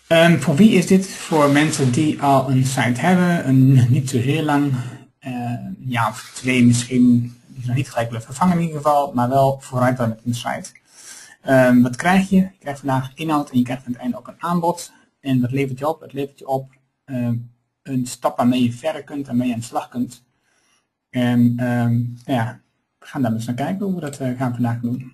Voor wie is dit? Voor mensen die al een site hebben, niet zo heel lang, ja of 2 misschien, die ze nog niet gelijk willen vervangen in ieder geval, maar wel vooruit dan met een site. Wat krijg je? Je krijgt vandaag inhoud en je krijgt aan het einde ook een aanbod. En wat levert je op? Het levert je op een stap waarmee je verder kunt en mee aan de slag kunt. En ja, we gaan daar eens naar kijken hoe we dat gaan vandaag doen.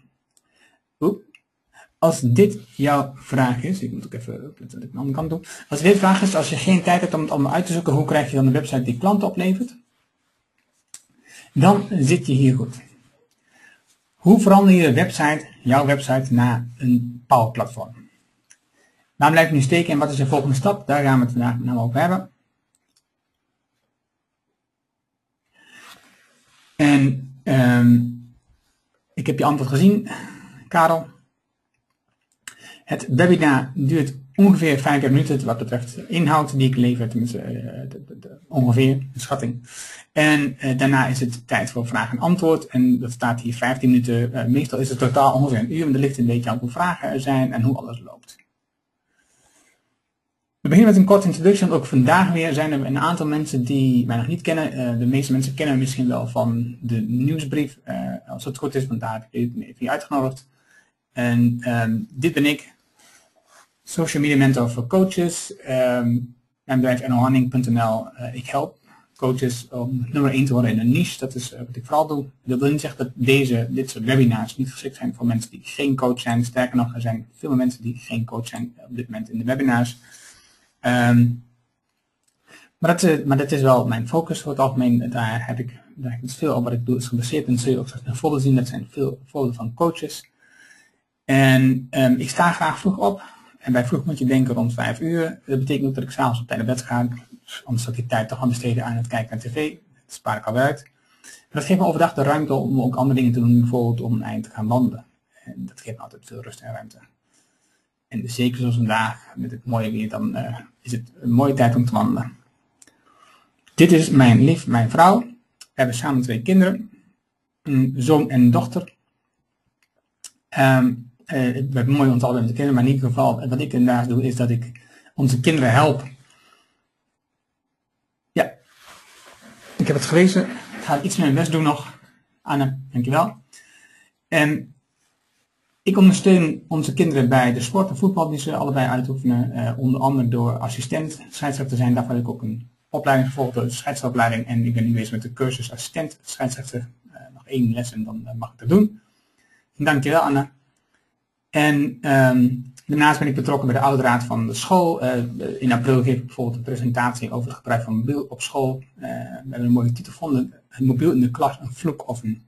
Als dit jouw vraag is, ik moet ook even opletten dat ik de andere kant doe. Als dit vraag is, als je geen tijd hebt om het allemaal uit te zoeken, hoe krijg je dan een website die klanten oplevert? Dan zit je hier goed. Hoe verander je de website, jouw website, naar een Power Platform? Waar blijf je nu steken en wat is de volgende stap? Daar gaan we het vandaag nou over hebben. En ik heb je antwoord gezien, Karel. Het webinar duurt ongeveer 45 minuten wat betreft inhoud die ik lever, tenminste ongeveer, de schatting. En daarna is het tijd voor vraag en antwoord en dat staat hier 15 minuten. Meestal is het totaal ongeveer een uur, maar er ligt een beetje aan hoe vragen er zijn en hoe alles loopt. We beginnen met een korte introduction. Ook vandaag weer zijn er een aantal mensen die mij nog niet kennen. De meeste mensen kennen me misschien wel van de nieuwsbrief, als het goed is, want daar heb ik je uitgenodigd. En dit ben ik, social media mentor voor coaches. Mijn bedrijf nohanning.nl. Ik help coaches om nummer 1 te worden in een niche. Dat is wat ik vooral doe. Dat wil niet zeggen dat dit soort webinars niet geschikt zijn voor mensen die geen coach zijn. Sterker nog, er zijn veel mensen die geen coach zijn op dit moment in de webinars. Maar dat is wel mijn focus voor het algemeen. Daar heb ik veel op wat ik doe is gebaseerd. En zul je ook straks een voorbeeld zien. Dat zijn veel voorbeelden van coaches. En ik sta graag vroeg op. En bij vroeg moet je denken rond 5 uur. Dat betekent ook dat ik s'avonds op tijd naar bed ga. Anders zal ik die tijd toch gaan besteden aan het kijken naar tv. Dat spaar ik al uit. Maar dat geeft me overdag de ruimte om ook andere dingen te doen. Bijvoorbeeld om een eind te gaan wandelen. En dat geeft me altijd veel rust en ruimte. En zeker zoals vandaag met het mooie weer, dan is het een mooie tijd om te wandelen. Dit is mijn vrouw. We hebben samen 2 kinderen. Een zoon en een dochter. Het is mooi om te altijd met de kinderen, maar in ieder geval, wat ik inderdaad doe, is dat ik onze kinderen help. Ja, ik heb het gelezen. Ik ga iets meer mijn best doen nog. Anne, dankjewel. En ik ondersteun onze kinderen bij de sport en voetbal die ze allebei uitoefenen. Onder andere door assistent scheidsrechter te zijn. Daarvoor heb ik ook een opleiding gevolgd, de scheidsrechteropleiding. En ik ben nu bezig met de cursus assistent scheidsrechter. Nog 1 les en dan mag ik dat doen. Dankjewel, Anne. En daarnaast ben ik betrokken bij de ouderraad van de school. In april geef ik bijvoorbeeld een presentatie over het gebruik van mobiel op school. We hebben een mooie titel gevonden. Het mobiel in de klas, een vloek of een...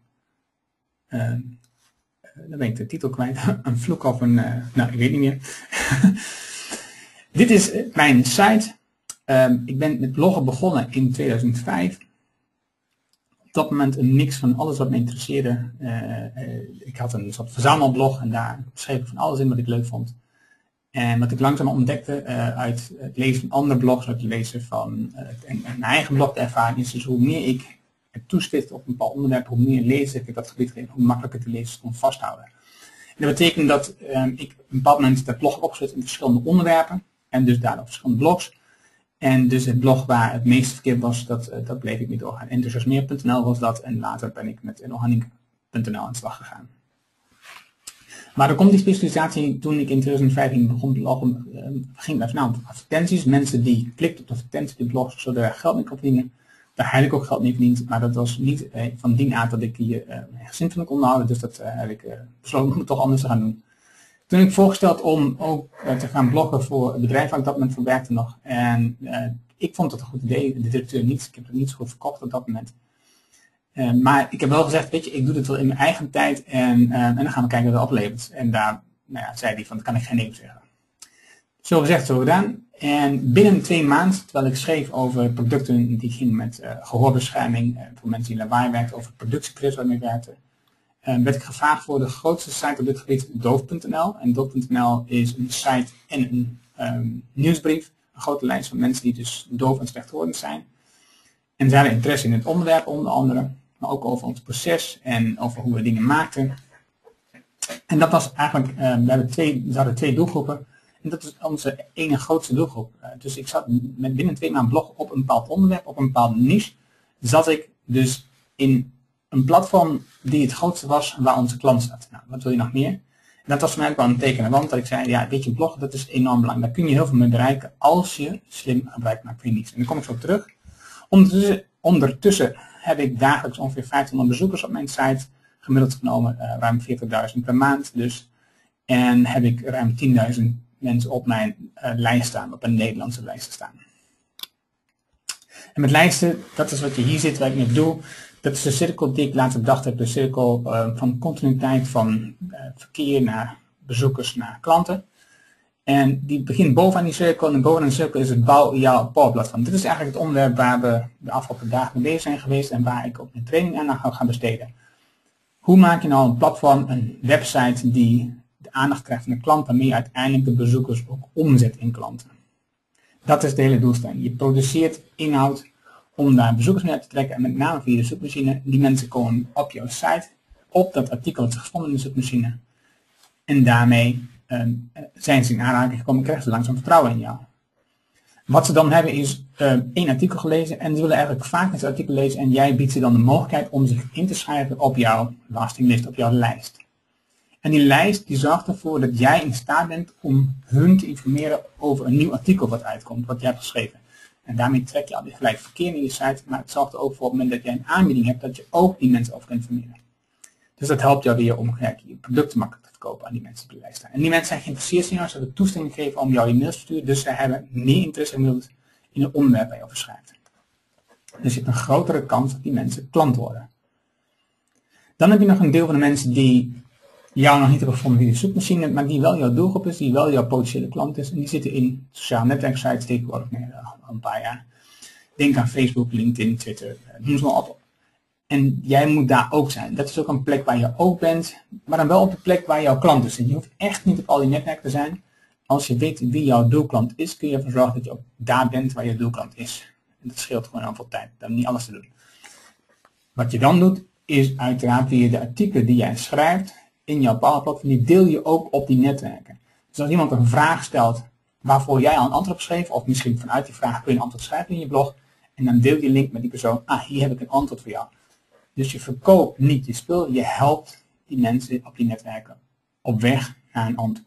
dan ben ik de titel kwijt. Een vloek of een... nou, ik weet niet meer. Dit is mijn site. Ik ben met bloggen begonnen in 2005. Op dat moment een mix van alles wat me interesseerde. Ik had een soort verzamelblog en daar schreef ik van alles in wat ik leuk vond. En wat ik langzaam ontdekte uit het lezen van andere blogs, uit het lezen van een eigen blog te ervaren, is dus hoe meer ik toespitst op een bepaald onderwerp, hoe meer lezen ik dat gebied geef, hoe makkelijker te lezen kon vasthouden. En dat betekent dat ik op een bepaald moment dat blog opgezet in verschillende onderwerpen en dus daarop verschillende blogs. En dus het blog waar het meeste verkeerd was, dat bleef ik niet doorgaan. Enthousiasmeer.nl was dat en later ben ik met nohanning.nl aan de slag gegaan. Maar er komt die specialisatie toen ik in 2015 begon bloggen, ging bij voornamelijk advertenties. Mensen die klikten op de advertenties die blog, zodat er geld mee kon verdienen. Daar heb ik ook geld mee verdiend, maar dat was niet van die aard dat ik hier mijn gezin van kon onderhouden. Dus dat heb ik besloten om het toch anders te gaan doen. Toen heb ik voorgesteld om ook te gaan bloggen voor het bedrijf waar ik dat moment voor werkte nog. En ik vond dat een goed idee, de directeur niet. Ik heb het niet zo goed verkocht op dat moment. Maar ik heb wel gezegd, weet je, ik doe dit wel in mijn eigen tijd en dan gaan we kijken wat het oplevert. En daar zei hij van, dat kan ik geen nee op zeggen. Zo gezegd, zo gedaan. En binnen 2 maanden, terwijl ik schreef over producten die gingen met gehoorbescherming, voor mensen die lawaai werkten, over productiecredits waarmee ik werkte, werd ik gevraagd voor de grootste site op dit gebied, doof.nl. En doof.nl is een site en een nieuwsbrief, een grote lijst van mensen die dus doof en slechthorend zijn. En ze hadden interesse in het onderwerp onder andere, maar ook over ons proces en over hoe we dingen maakten. En dat was eigenlijk, we hadden 2 doelgroepen. En dat is onze ene grootste doelgroep. Dus ik zat met binnen 2 maanden bloggen op een bepaald onderwerp, op een bepaalde niche. Zat ik dus in een platform die het grootste was waar onze klant zat. Nou, wat wil je nog meer? En dat was voor mij ook wel een teken, want dat ik zei, ja, weet je, bloggen, dat is enorm belangrijk. Daar kun je heel veel mee bereiken als je slim gebruik maakt van je niche. En daar kom ik zo op terug. Ondertussen heb ik dagelijks ongeveer 1500 bezoekers op mijn site. Gemiddeld genomen ruim 40.000 per maand dus. En heb ik ruim 10.000 mensen op mijn lijst staan, op een Nederlandse lijst staan. En met lijsten, dat is wat je hier ziet, wat ik net doe. Dat is de cirkel die ik laatst bedacht heb. De cirkel van continuïteit van verkeer naar bezoekers naar klanten. En die begint bovenaan die cirkel en bovenaan de cirkel is het bouw jouw powerplatform. Dit is eigenlijk het onderwerp waar we de afgelopen dagen mee bezig zijn geweest en waar ik ook mijn training aan ga besteden. Hoe maak je nou een platform, een website die de aandacht krijgt van de klant, waarmee je uiteindelijk de bezoekers ook omzet in klanten. Dat is de hele doelstelling. Je produceert inhoud om daar bezoekers mee uit te trekken en met name via de zoekmachine. Die mensen komen op jouw site, op dat artikel dat ze gevonden in de zoekmachine. En daarmee zijn ze in aanraking gekomen en krijgen ze langzaam vertrouwen in jou. Wat ze dan hebben is 1 artikel gelezen en ze willen eigenlijk vaak het artikel lezen en jij biedt ze dan de mogelijkheid om zich in te schrijven op jouw lastinglist, op jouw lijst. En die lijst die zorgt ervoor dat jij in staat bent om hun te informeren over een nieuw artikel wat uitkomt, wat jij hebt geschreven. En daarmee trek je al die gelijk verkeer in je site, maar het zorgt er ook voor op het moment dat jij een aanbieding hebt, dat je ook die mensen over kunt informeren. Dus dat helpt jou weer om je producten makkelijk te verkopen aan die mensen die op de lijst staan. En die mensen zijn geïnteresseerd in jou, ze hebben toestemming gegeven om jou e-mails te sturen, dus zij hebben meer interesse in het onderwerp waar je over schrijft. Dus je hebt een grotere kans dat die mensen klant worden. Dan heb je nog een deel van de mensen die jou nog niet hebben gevonden via de zoekmachine, maar die wel jouw doelgroep is, die wel jouw potentiële klant is. En die zitten in sociale netwerksites tegenwoordig al een paar jaar. Denk aan Facebook, LinkedIn, Twitter, noem ze maar op. En jij moet daar ook zijn. Dat is ook een plek waar je ook bent, maar dan wel op de plek waar jouw klant is. En je hoeft echt niet op al die netwerken te zijn. Als je weet wie jouw doelklant is, kun je ervoor zorgen dat je ook daar bent waar je doelklant is. En dat scheelt gewoon heel veel tijd, dan niet alles te doen. Wat je dan doet, is uiteraard via de artikelen die jij schrijft in jouw powerplatform, die deel je ook op die netwerken. Dus als iemand een vraag stelt waarvoor jij al een antwoord hebt geschreven, of misschien vanuit die vraag kun je een antwoord schrijven in je blog, en dan deel je link met die persoon, hier heb ik een antwoord voor jou. Dus je verkoopt niet je spul, je helpt die mensen op die netwerken op weg naar een antwoord.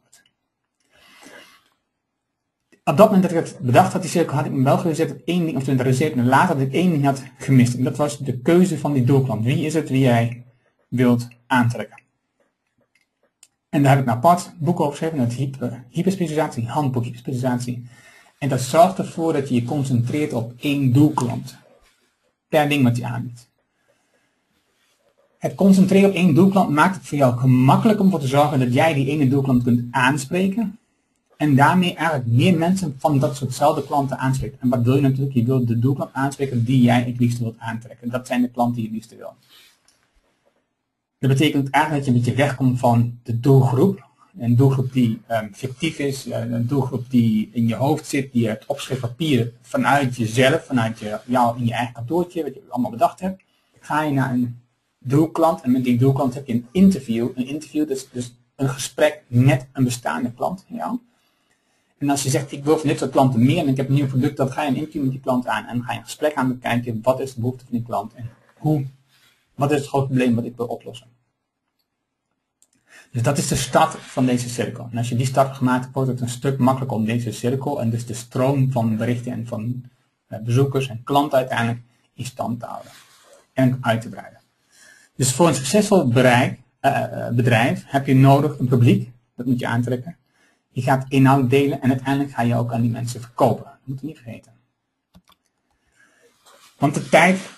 Op dat moment dat ik het bedacht had, die cirkel, had ik me wel gezet op 1 ding, of toen realiseerde ik later dat ik 1 ding had gemist. En dat was de keuze van die doelklant. Wie is het wie jij wilt aantrekken? En daar heb ik een apart boek over geschreven, het hyperspecialisatie, handboek hyperspecialisatie. En dat zorgt ervoor dat je je concentreert op 1 doelklant. Per ding wat je aanbiedt. Het concentreren op 1 doelklant maakt het voor jou gemakkelijk om ervoor te zorgen dat jij die ene doelklant kunt aanspreken. En daarmee eigenlijk meer mensen van dat soortzelfde klanten aanspreken. En wat wil je natuurlijk? Je wilt de doelklant aanspreken die jij het liefst wilt aantrekken. Dat zijn de klanten die je het liefst wil. Dat betekent eigenlijk dat je een beetje wegkomt van de doelgroep. Een doelgroep die fictief is, een doelgroep die in je hoofd zit, die je hebt opgeschreven papier vanuit jezelf, vanuit jou in je eigen kantoortje, wat je allemaal bedacht hebt. Ga je naar een doelklant en met die doelklant heb je een interview. Een interview is dus een gesprek met een bestaande klant van jou. En als je zegt, ik wil van dit soort klanten meer en ik heb een nieuw product, dan ga je een interview met die klant aan en ga je een gesprek aan bekijken, wat is de behoefte van die klant en wat is het grote probleem wat ik wil oplossen. Dus dat is de start van deze cirkel. En als je die start hebt gemaakt, wordt het een stuk makkelijker om deze cirkel en dus de stroom van berichten en van bezoekers en klanten uiteindelijk in stand te houden en uit te breiden. Dus voor een succesvol bedrijf heb je nodig een publiek, dat moet je aantrekken. Je gaat inhoud delen en uiteindelijk ga je ook aan die mensen verkopen. Dat moet je niet vergeten. Want de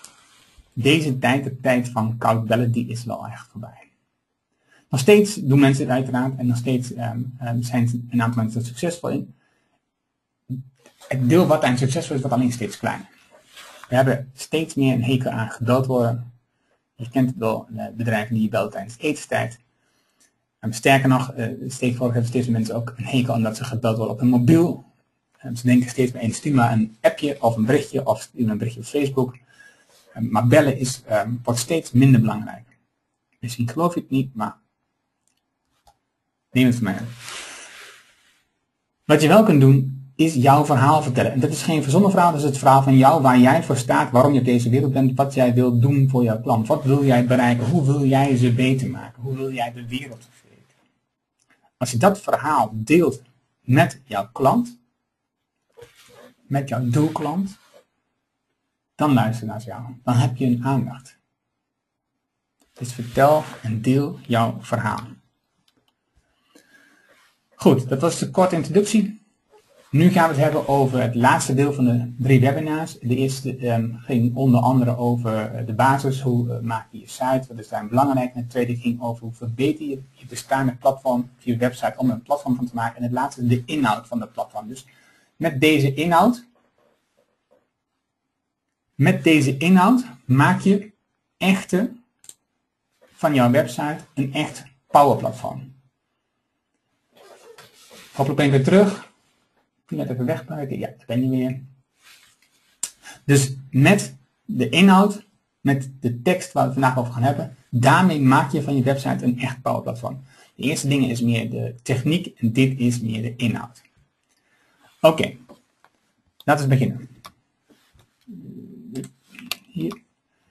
tijd van koud bellen, die is wel echt voorbij. Nog steeds doen mensen het uiteraard en nog steeds zijn een aantal mensen er succesvol in. Het deel wat daarin succesvol is, wordt alleen steeds kleiner. We hebben steeds meer een hekel aan gebeld worden. Je kent het wel, bedrijven die je belt tijdens etenstijd. Sterker nog, tegenwoordig hebben steeds meer mensen ook een hekel aan dat ze gebeld worden op hun mobiel. Ze denken steeds meer, stuur maar een appje of een berichtje of stuur een berichtje op Facebook. Maar bellen wordt steeds minder belangrijk. Misschien geloof je het niet, maar neem het van mij. Wat je wel kunt doen, is jouw verhaal vertellen. En dat is geen verzonnen verhaal, dat is het verhaal van jou, waar jij voor staat, waarom je op deze wereld bent, wat jij wilt doen voor jouw klant. Wat wil jij bereiken? Hoe wil jij ze beter maken? Hoe wil jij de wereld verbeteren? Als je dat verhaal deelt met jouw klant, met jouw doelklant, dan luister naar jou. Dan heb je een aandacht. Dus vertel en deel jouw verhaal. Goed, dat was de korte introductie. Nu gaan we het hebben over het laatste deel van de 3 webinars. De eerste ging onder andere over de basis, hoe maak je je site, wat is daar belangrijk. En het tweede ging over hoe verbeter je je bestaande platform, je website, om er een platform van te maken. En het laatste de inhoud van het platform. Dus met deze inhoud maak je van jouw website een echt powerplatform. Hopelijk ben ik weer terug. Ik net even wegbuiken. Ja, daar ben je weer. Dus met de inhoud, met de tekst waar we het vandaag over gaan hebben, daarmee maak je van je website een echt powerplatform. De eerste dingen is meer de techniek en dit is meer de inhoud. Oké, laten we beginnen. Hier.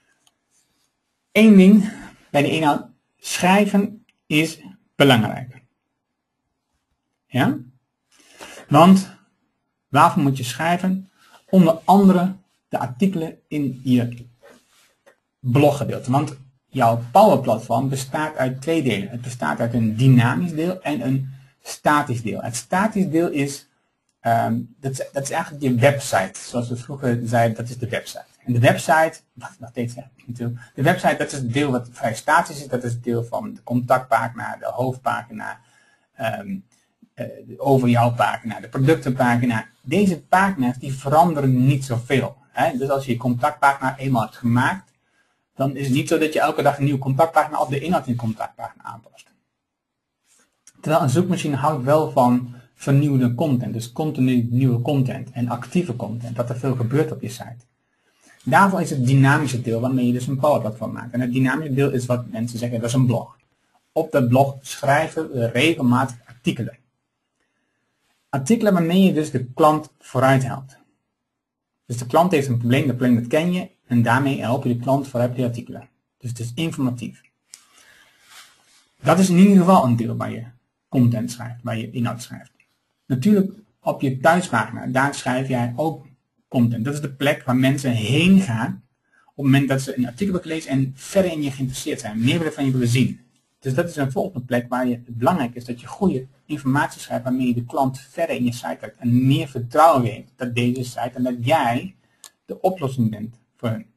Eén ding bij de inhoud. Schrijven is belangrijk. Ja? Want waarvoor moet je schrijven? Onder andere de artikelen in je bloggedeelte. Want jouw powerplatform bestaat uit 2 delen. Het bestaat uit een dynamisch deel en een statisch deel. Het statisch deel is, dat is eigenlijk je website. Zoals we vroeger zeiden, dat is de website. En de website, de website, dat is het deel wat vrij statisch is. Dat is het deel van de contactpagina, de hoofdpagina, de over jouw pagina, de productenpagina. Deze pagina's die veranderen niet zoveel. Dus als je je contactpagina eenmaal hebt gemaakt, dan is het niet zo dat je elke dag een nieuwe contactpagina of de inhoud in de contactpagina aanpast. Terwijl een zoekmachine houdt wel van vernieuwde content, dus continu nieuwe content en actieve content, dat er veel gebeurt op je site. Daarvoor is het dynamische deel waarmee je dus een powerplatform maakt. En het dynamische deel is wat mensen zeggen, dat is een blog. Op dat blog schrijven we regelmatig artikelen. Artikelen waarmee je dus de klant vooruit helpt. Dus de klant heeft een probleem, dat probleem dat ken je, en daarmee help je de klant vooruit die artikelen. Dus het is informatief. Dat is in ieder geval een deel waar je content schrijft, waar je inhoud schrijft. Natuurlijk op je thuispagina, daar schrijf jij ook content. Dat is de plek waar mensen heen gaan op het moment dat ze een artikel hebben gelezen en verder in je geïnteresseerd zijn, meer van je willen zien. Dus dat is een volgende plek waar het belangrijk is dat je goede informatie schrijft waarmee je de klant verder in je site hebt en meer vertrouwen geeft dat deze site en dat jij de oplossing bent voor hen.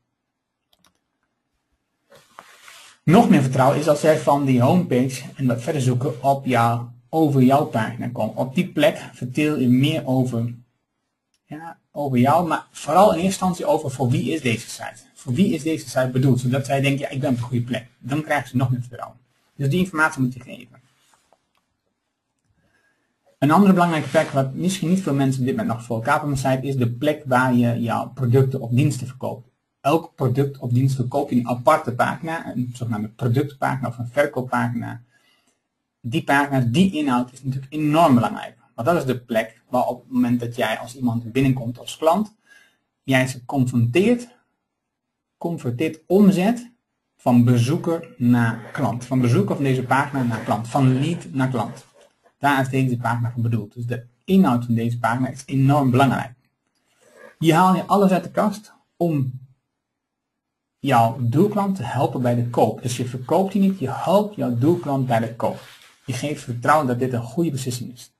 Nog meer vertrouwen is als jij van die homepage en wat verder zoeken over jouw pagina komt. Op die plek vertel je meer over jou, maar vooral in eerste instantie over voor wie is deze site. Voor wie is deze site bedoeld, zodat zij denken, ja, ik ben op de goede plek. Dan krijgen ze nog meer vertrouwen. Dus die informatie moet je geven. Een andere belangrijke plek, wat misschien niet veel mensen op dit moment nog voor elkaar hebben op een site, is de plek waar je jouw producten of diensten verkoopt. Elk product of dienst verkoop je een aparte pagina, een zogenaamde productpagina of een verkooppagina. Die pagina, die inhoud is natuurlijk enorm belangrijk. Want dat is de plek waar op het moment dat jij als iemand binnenkomt als klant, jij ze converteert omzet van bezoeker naar klant. Van bezoeker van deze pagina naar klant. Van lead naar klant. Daar is deze pagina voor bedoeld. Dus de inhoud van deze pagina is enorm belangrijk. Hier haal je alles uit de kast om jouw doelklant te helpen bij de koop. Dus je verkoopt die niet, je helpt jouw doelklant bij de koop. Je geeft vertrouwen dat dit een goede beslissing is.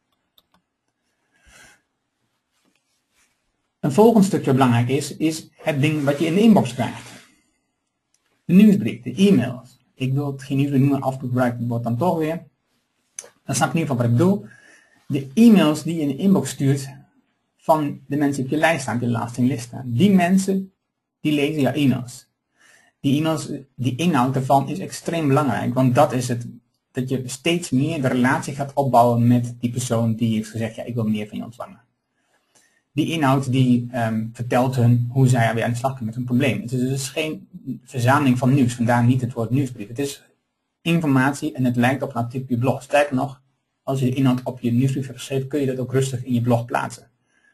Een volgend stukje belangrijk is het ding wat je in de inbox krijgt. De nieuwsbrief, de e-mails. Ik wil het geen nieuwsbrief noemen, af en toe gebruik het woord dan toch weer. Dan snap je in ieder geval wat ik bedoel. De e-mails die je in de inbox stuurt van de mensen die op je lijst staan, die de laatste in de lijst staan. Die mensen, die lezen jouw e-mails. Die e-mails, die inhoud daarvan is extreem belangrijk, want dat is het, dat je steeds meer de relatie gaat opbouwen met die persoon die heeft gezegd, ja, ik wil meer van je ontvangen. Die inhoud die vertelt hun hoe zij weer aan de slag kunnen met hun probleem. Het is dus geen verzameling van nieuws, vandaar niet het woord nieuwsbrief. Het is informatie en het lijkt op een artikel op je blog. Sterker nog, als je de inhoud op je nieuwsbrief hebt geschreven, kun je dat ook rustig in je blog plaatsen.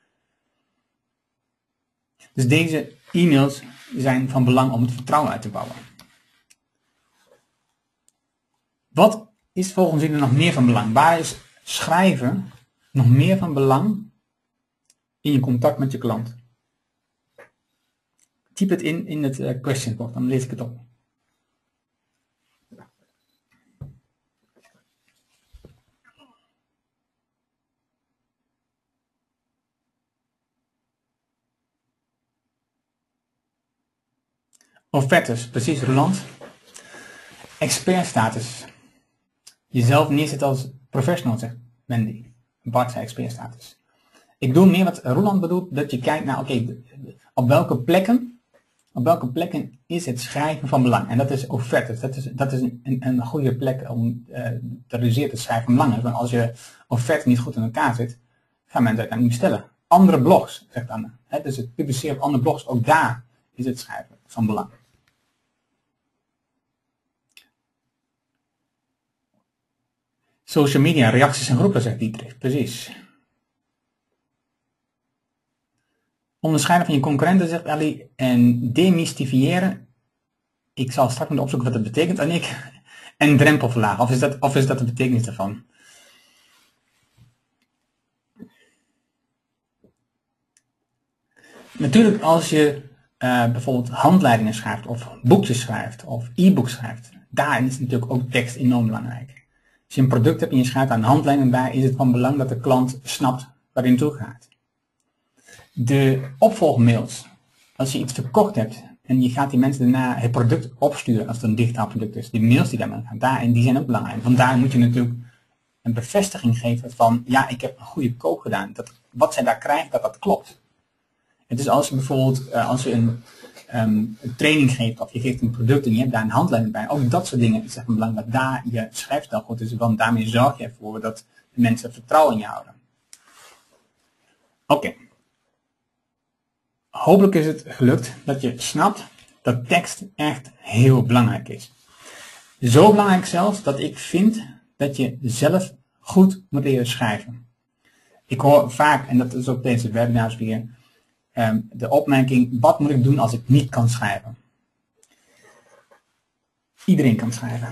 Dus deze e-mails zijn van belang om het vertrouwen uit te bouwen. Wat is volgens jullie nog meer van belang? Waar is schrijven nog meer van belang in je contact met je klant? Typ het in het question box, dan lees ik het op. Offertes, precies Roland. Expertstatus. Jezelf neerzetten als professional, zegt Wendy. Bart zei expertstatus. Ik doe meer wat Roland bedoelt, dat je kijkt naar, oké, op welke plekken is het schrijven van belang. En dat is offertes. Dat is een goede plek om te realiseren dat schrijven van belang is. Want als je offerte niet goed in elkaar zit, gaan mensen het niet bestellen. Andere blogs, zegt Anne. Dus het publiceren op andere blogs, ook daar is het schrijven van belang. Social media, reacties en groepen, zegt Dietrich. Precies. Onderscheiden van je concurrenten, zegt Ali. En demystifiëren. Ik zal straks moeten opzoeken wat dat betekent, Annick. En drempel verlagen. Of is dat de betekenis daarvan? Natuurlijk als je bijvoorbeeld handleidingen schrijft. Of boekjes schrijft. Of e-books schrijft. Daarin is natuurlijk ook tekst enorm belangrijk. Als je een product hebt en je schrijft aan een handleiding bij, is het van belang dat de klant snapt waar hij naartoe gaat. De opvolgmails. Als je iets verkocht hebt en je gaat die mensen daarna het product opsturen, als het een digitaal product is, die mails die daarmee gaan, daarin, die zijn ook belangrijk. Want daar moet je natuurlijk een bevestiging geven van, ja, ik heb een goede koop gedaan. Dat, wat zij daar krijgen, dat klopt. Het is als je bijvoorbeeld, als je een training geeft of je geeft een product en je hebt daar een handleiding bij. Ook dat soort dingen is echt belangrijk dat daar je schrijfstijl goed is. Want daarmee zorg je ervoor dat de mensen vertrouwen in je houden. Oké. Hopelijk is het gelukt dat je snapt dat tekst echt heel belangrijk is. Zo belangrijk zelfs dat ik vind dat je zelf goed moet leren schrijven. Ik hoor vaak, en dat is ook deze webinars weer, de opmerking, wat moet ik doen als ik niet kan schrijven? Iedereen kan schrijven.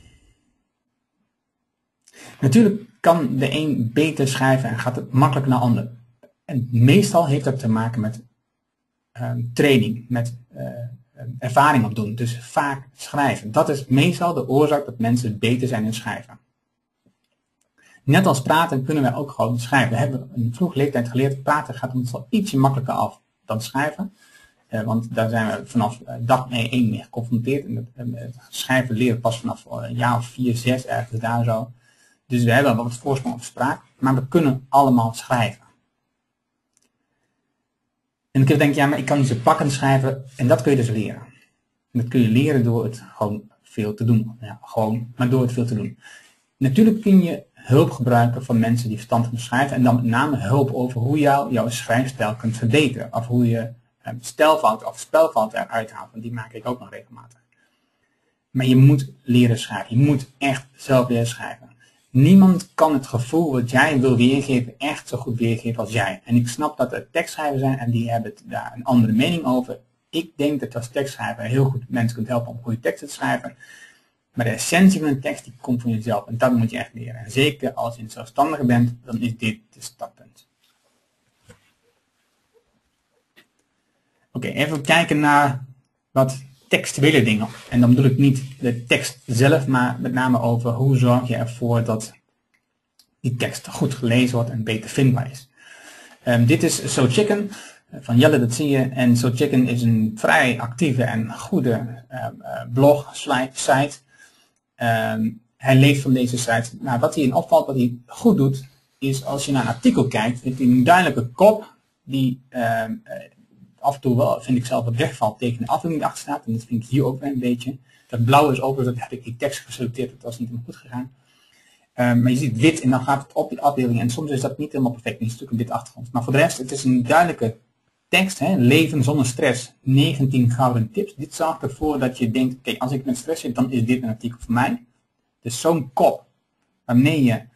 Natuurlijk kan de een beter schrijven en gaat het makkelijker naar de ander. En meestal heeft dat te maken met training, met ervaring opdoen. Dus vaak schrijven. Dat is meestal de oorzaak dat mensen beter zijn in schrijven. Net als praten kunnen wij ook gewoon schrijven. We hebben een vroege leeftijd geleerd, praten gaat ons wel ietsje makkelijker af dan schrijven. Want daar zijn we vanaf dag 1 mee geconfronteerd. En het schrijven leren pas vanaf een jaar of 4, 6 ergens daar zo. Dus we hebben wel wat voorsprong op spraak, maar we kunnen allemaal schrijven. En dan kun je denken, ja, maar ik kan niet zo pakkend schrijven. En dat kun je dus leren. En dat kun je leren door het gewoon veel te doen. Ja, gewoon, maar door het veel te doen. Natuurlijk kun je hulp gebruiken van mensen die verstand kunnen schrijven. En dan met name hulp over hoe jouw schrijfstijl kunt verbeteren. Of hoe je stelfouten of spelfouten eruit haalt. Want die maak ik ook nog regelmatig. Maar je moet leren schrijven. Je moet echt zelf leren schrijven. Niemand kan het gevoel wat jij wil weergeven echt zo goed weergeven als jij. En ik snap dat er tekstschrijvers zijn en die hebben daar een andere mening over. Ik denk dat als tekstschrijver heel goed mensen kunt helpen om goede teksten te schrijven. Maar de essentie van een tekst die komt van jezelf en dat moet je echt leren. En zeker als je een zelfstandige bent, dan is dit de startpunt. Oké, even kijken naar wat textuele dingen. En dan bedoel ik niet de tekst zelf, maar met name over hoe zorg je ervoor dat die tekst goed gelezen wordt en beter vindbaar is. Dit is SoChicken van Jelle, dat zie je. En SoChicken is een vrij actieve en goede blog, site. Hij leeft van deze site. Nou, wat hierin opvalt, wat hij goed doet, is als je naar een artikel kijkt, heeft hij een duidelijke kop die af en toe wel, vind ik zelf, het wegvalt tegen de afbeelding achter staat. En dat vind ik hier ook wel een beetje. Dat blauw is ook, dat heb ik die tekst geselecteerd, dat was niet helemaal goed gegaan. Maar je ziet wit en dan gaat het op die afbeelding en soms is dat niet helemaal perfect. Het is natuurlijk een wit achtergrond. Maar voor de rest, het is een duidelijke tekst. Hè? Leven zonder stress. 19 gouden tips. Dit zorgt ervoor dat je denkt, oké, als ik met stress zit, dan is dit een artikel voor mij. Dus zo'n kop, waarmee je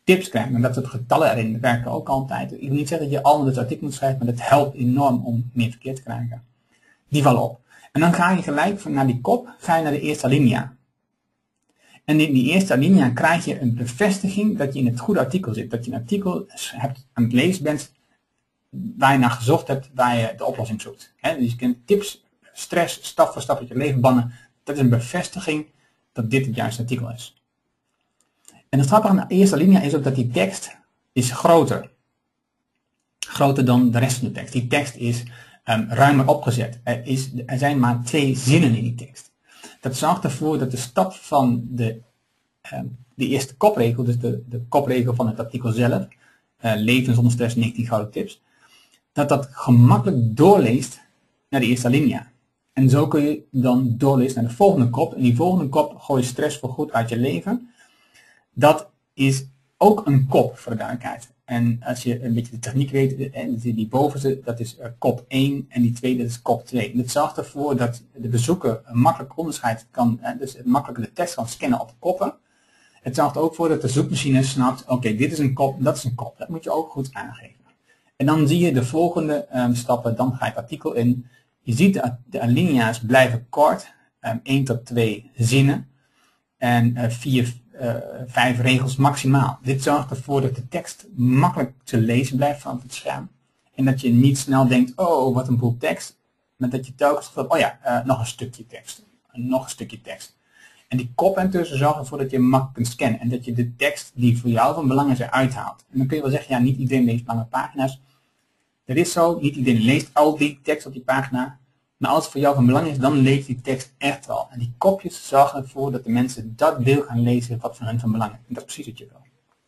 tips krijgt. En dat soort getallen erin werken ook altijd. Ik wil niet zeggen dat je allemaal dit artikel moet schrijven, maar dat helpt enorm om meer verkeer te krijgen. Die vallen op. En dan ga je gelijk naar die kop, ga je naar de eerste alinea. En in die eerste alinea krijg je een bevestiging dat je in het goede artikel zit. Dat je een artikel hebt, aan het lezen bent waar je naar gezocht hebt, waar je de oplossing zoekt. Dus je kunt tips, stress, stap voor stap uit je leven bannen. Dat is een bevestiging dat dit het juiste artikel is. En het grappige aan de eerste alinea is ook dat die tekst is groter. Groter dan de rest van de tekst. Die tekst is ruimer opgezet. Er zijn maar 2 zinnen in die tekst. Dat zorgt ervoor dat de stap van de eerste kopregel, dus de kopregel van het artikel zelf, leven zonder stress, 19 gouden tips, dat gemakkelijk doorleest naar de eerste alinea. En zo kun je dan doorlezen naar de volgende kop. En die volgende kop, gooi je stress voor goed uit je leven. Dat is ook een kop, voor de duidelijkheid. En als je een beetje de techniek weet, die bovenste, dat is kop 1 en die tweede is kop 2. En dat zorgt ervoor dat de bezoeker een makkelijk onderscheid kan, dus makkelijk de tekst kan scannen op koppen. Het zorgt ook voor dat de zoekmachine snapt, oké, dit is een kop, dat is een kop. Dat moet je ook goed aangeven. En dan zie je de volgende stappen, dan ga je het artikel in. Je ziet de alinea's blijven kort, 1 tot 2 zinnen en 5 regels maximaal. Dit zorgt ervoor dat de tekst makkelijk te lezen blijft vanaf het scherm. En dat je niet snel denkt, oh wat een boel tekst. Maar dat je telkens gaat, oh ja, nog een stukje tekst. Nog een stukje tekst. En die kop intussen zorgt ervoor dat je makkelijk kunt scannen. En dat je de tekst die voor jou van belang is eruit haalt. En dan kun je wel zeggen, ja, niet iedereen leest lange pagina's. Dat is zo, niet iedereen leest al die tekst op die pagina. Maar als het voor jou van belang is, dan leest die tekst echt wel. En die kopjes zorgen ervoor dat de mensen dat deel gaan lezen wat voor hen van belang is. En dat is precies wat je wil.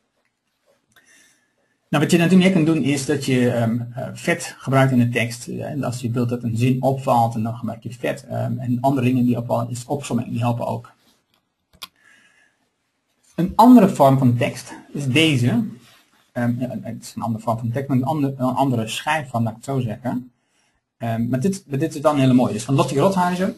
Nou, wat je natuurlijk meer kan doen is dat je vet gebruikt in de tekst. En als je wilt dat een zin opvalt, dan gebruik je vet. En andere dingen die opvallen is opsomming, die helpen ook. Een andere vorm van tekst is deze. Het is een andere vorm van tekst, maar een andere schrijfvorm, laat ik het zo zeggen. Maar dit is dan heel mooi. Dus van Lottie Rothuizen.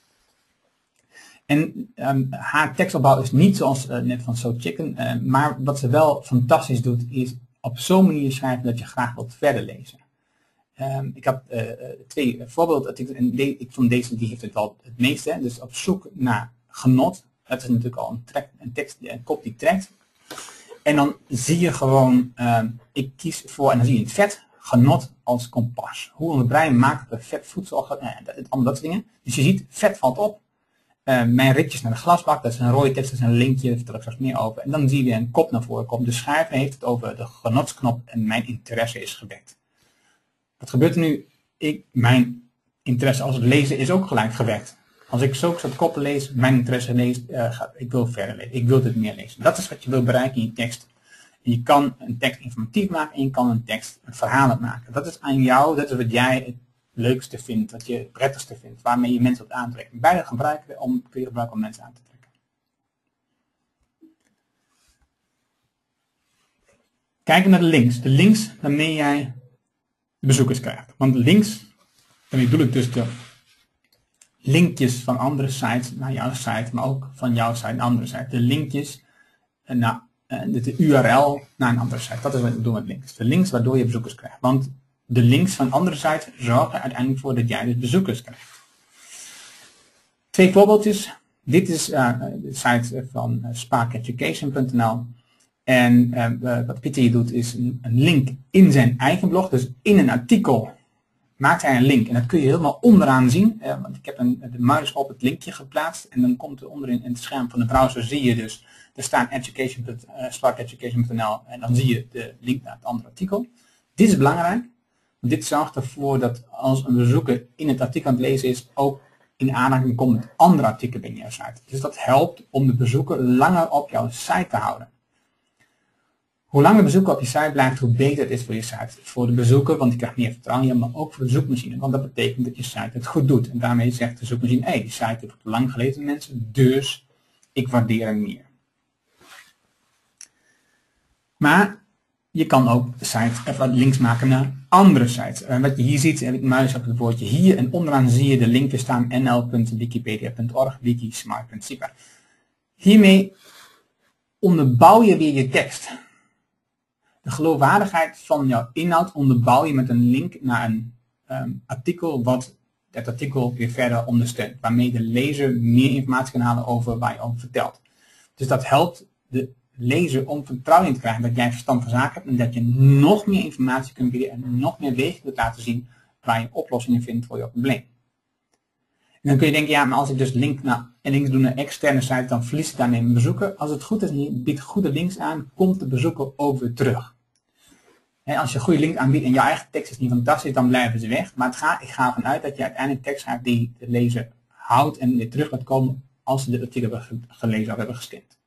En haar tekstopbouw is niet zoals net van So Chicken. Maar wat ze wel fantastisch doet, is op zo'n manier schrijven dat je graag wilt verder lezen. Ik heb 2 voorbeeldartikelen. En ik vond deze, die heeft het wel het meeste. Dus op zoek naar genot. Dat is natuurlijk al een kop die trekt. En dan zie je gewoon, ik kies voor, en dan zie je het vet, genot als kompas. Hoe ons brein maakt dat vet voedsel, allemaal dat soort dingen. Dus je ziet, vet valt op. Mijn ritjes naar de glasbak, dat is een rode tekst, dat is een linkje, daar vertel ik straks meer over. En dan zie je weer een kop naar voren komen. De schrijver heeft het over de genotsknop en mijn interesse is gewekt. Wat gebeurt er nu? Mijn interesse als het lezen is ook gelijk gewekt. Als ik zulke soort koppen lees, mijn interesse leest, ik wil verder lezen, ik wil dit meer lezen. Dat is wat je wil bereiken in je tekst. En je kan een tekst informatief maken en je kan een tekst een verhaal maken. Dat is aan jou, dat is wat jij het leukste vindt, wat je het prettigste vindt, waarmee je mensen wilt aantrekken. Beide kun je gebruiken om mensen aan te trekken. Kijken naar de links. De links waarmee jij de bezoekers krijgt. Want links, daarmee bedoel ik dus de linkjes van andere sites naar jouw site, maar ook van jouw site naar andere site. De linkjes naar de URL naar een andere site. Dat is wat we doen met links. De links waardoor je bezoekers krijgt. Want de links van andere sites zorgen er uiteindelijk voor dat jij dus bezoekers krijgt. 2 voorbeeldjes. Dit is de site van sparkeducation.nl. En wat Pieter hier doet is een link in zijn eigen blog. Dus in een artikel maakt hij een link. En dat kun je helemaal onderaan zien. Want ik heb de muis op het linkje geplaatst. En dan komt er onderin in het scherm van de browser zie je dus, er staat sparkeducation.nl en dan zie je de link naar het andere artikel. Dit is belangrijk. Want dit zorgt ervoor dat als een bezoeker in het artikel aan het lezen is, ook in aanraking komt met andere artikelen binnen jouw site. Dus dat helpt om de bezoeker langer op jouw site te houden. Hoe langer de bezoeker op je site blijft, hoe beter het is voor je site. Voor de bezoeker, want die krijgt meer vertrouwen, maar ook voor de zoekmachine. Want dat betekent dat je site het goed doet. En daarmee zegt de zoekmachine, hey, die site heeft lang gelezen mensen, dus ik waardeer hem meer. Maar je kan ook de site even links maken naar andere sites. Wat je hier ziet, heb ik muis op het woordje hier en onderaan zie je de linken staan nl.wikipedia.org, wikismart.sipa. Hiermee onderbouw je weer je tekst. De geloofwaardigheid van jouw inhoud onderbouw je met een link naar een artikel wat het artikel weer verder ondersteunt. Waarmee de lezer meer informatie kan halen over waar je over vertelt. Dus dat helpt de lezer om vertrouwen in te krijgen dat jij verstand van zaken hebt en dat je nog meer informatie kunt bieden en nog meer wegen kunt laten zien waar je oplossingen vindt voor je probleem. En dan kun je denken, ja, maar als ik dus links doe naar externe sites, dan verlies ik daarmee mijn bezoeker. Als het goed is en je biedt goede links aan, komt de bezoeker ook weer terug. En als je goede link aanbiedt en je eigen tekst is niet fantastisch, dan blijven ze weg. Maar ik ga ervan uit dat je uiteindelijk tekst schrijft die de lezer houdt en weer terug laat komen als ze de artikel hebben gelezen of hebben gescand.